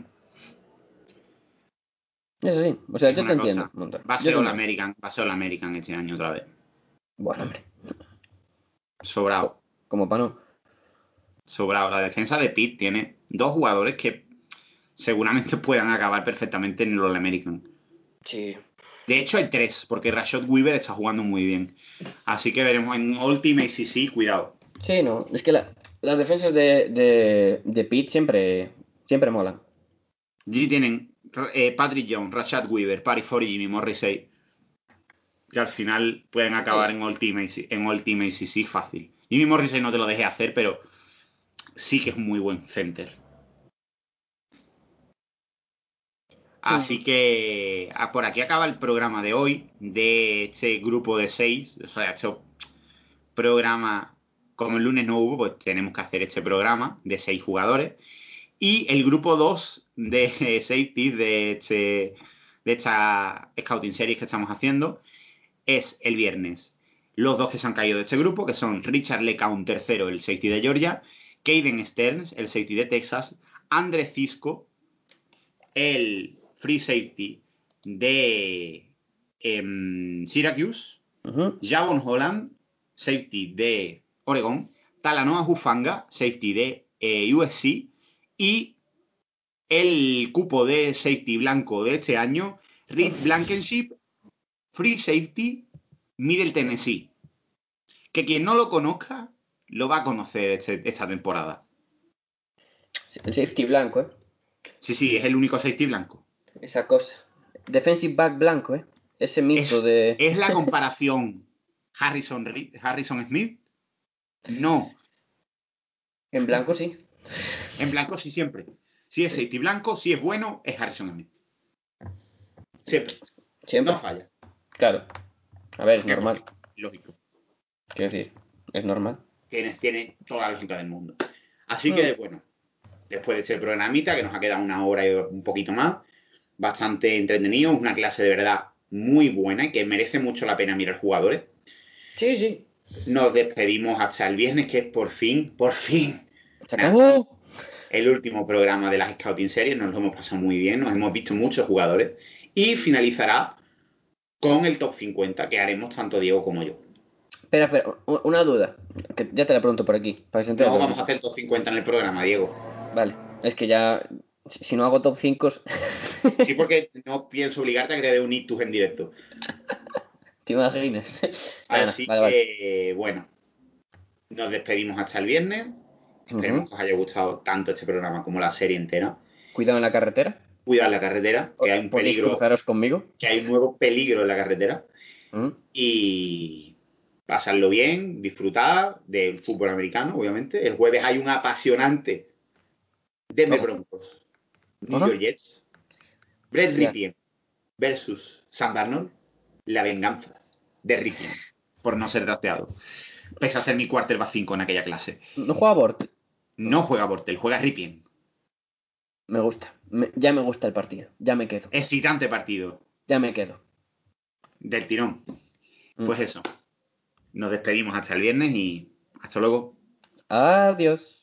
Es así, o sea, Es yo te una entiendo, cosa. montón. Va a Yo ser te All entiendo. American, va a ser All American este año otra vez. Bueno, hombre, Sobrado. co- como para no. Sobrado. La defensa de Pitt tiene dos jugadores que seguramente puedan acabar perfectamente en el All American. Sí. De hecho, hay tres, porque Rashad Weaver está jugando muy bien. Así que veremos en Ultimate sí, sí, cuidado. Sí, no, es que la- las defensas de, de, de Pitt siempre, siempre molan. Allí tienen eh, Patrick Jones, Rashad Weaver, Patty Ford y Jimmy Morrissey, que al final pueden acabar Sí. en Ultimate, en Ultimate sí, sí, fácil. Jimmy Morrissey no te lo dejé hacer, pero sí que es un muy buen center. Así que ah, por aquí acaba el programa de hoy, de este grupo de seis. O sea, este programa, como el lunes no hubo, pues tenemos que hacer este programa de seis jugadores. Y el grupo dos de safety de, este, de esta Scouting Series que estamos haciendo es el viernes. Los dos que se han caído de este grupo, que son Richard LeCoun tercero, el safety de Georgia, Caden Stearns, el safety de Texas, Andre Cisco, el free safety de eh, Syracuse, Ujú. Javon Holland, safety de Oregon, Talanoa Hufanga, safety de eh, U S C, y el cupo de safety blanco de este año, Reed Blankenship, free safety, Middle Tennessee. Que quien no lo conozca, lo va a conocer este, esta temporada. El safety blanco, ¿eh? Sí, sí, es el único safety blanco. Esa cosa. Defensive back blanco, ¿eh? Ese mito Es, de... es la comparación Harrison, Reed, Harrison Smith. No. En blanco sí. En blanco sí siempre. Si es safety blanco, si es bueno, es Harrison Smith. Siempre. Siempre. No falla. Claro. A ver, es Es normal. lógico. Quiero decir, es normal. Tiene, tiene toda la lógica del mundo. Así Mm. que, bueno, después de este programita, que nos ha quedado una hora y un poquito más, bastante entretenido, una clase de verdad muy buena y que merece mucho la pena mirar jugadores. Sí, sí. Nos despedimos hasta el viernes, que es por fin, por fin, Se nada, acabó. el último programa de las Scouting Series. Nos lo hemos pasado muy bien, nos hemos visto muchos jugadores y finalizará con el top cincuenta que haremos tanto Diego como yo. Espera, espera, u- una duda. que ya te la pregunto por aquí, para que se entere No, todo el vamos a mundo. hacer top cincuenta en el programa, Diego. Vale, es que ya, si si no hago top cinco, Sí, porque no pienso obligarte a que te dé un ictus en directo. te imaginas. Nada, nada, Así vale, vale. que, bueno, nos despedimos hasta el viernes. Esperemos Ujú. que os haya gustado tanto este programa como la serie entera. Cuidado en la carretera. Cuidad la carretera, que O- hay un Podéis peligro, cruzaros conmigo. que hay un nuevo peligro en la carretera. Ujú. Y pasarlo bien, disfrutar del fútbol americano, obviamente. El jueves hay un apasionante Denver Ojo. Broncos, New Ajá. York Jets, Brett Ya. Ripien versus Sam Darnold, la venganza de Ripien por no ser drafteado. Pese a ser mi quarterback cinco en aquella clase. No juega Bort. No juega Bortel, juega Ripien. Me gusta. Me- ya me gusta el partido. Ya me quedo. Excitante partido Ya me quedo. del tirón. Mm. Pues eso. Nos despedimos hasta el viernes y hasta luego. Adiós.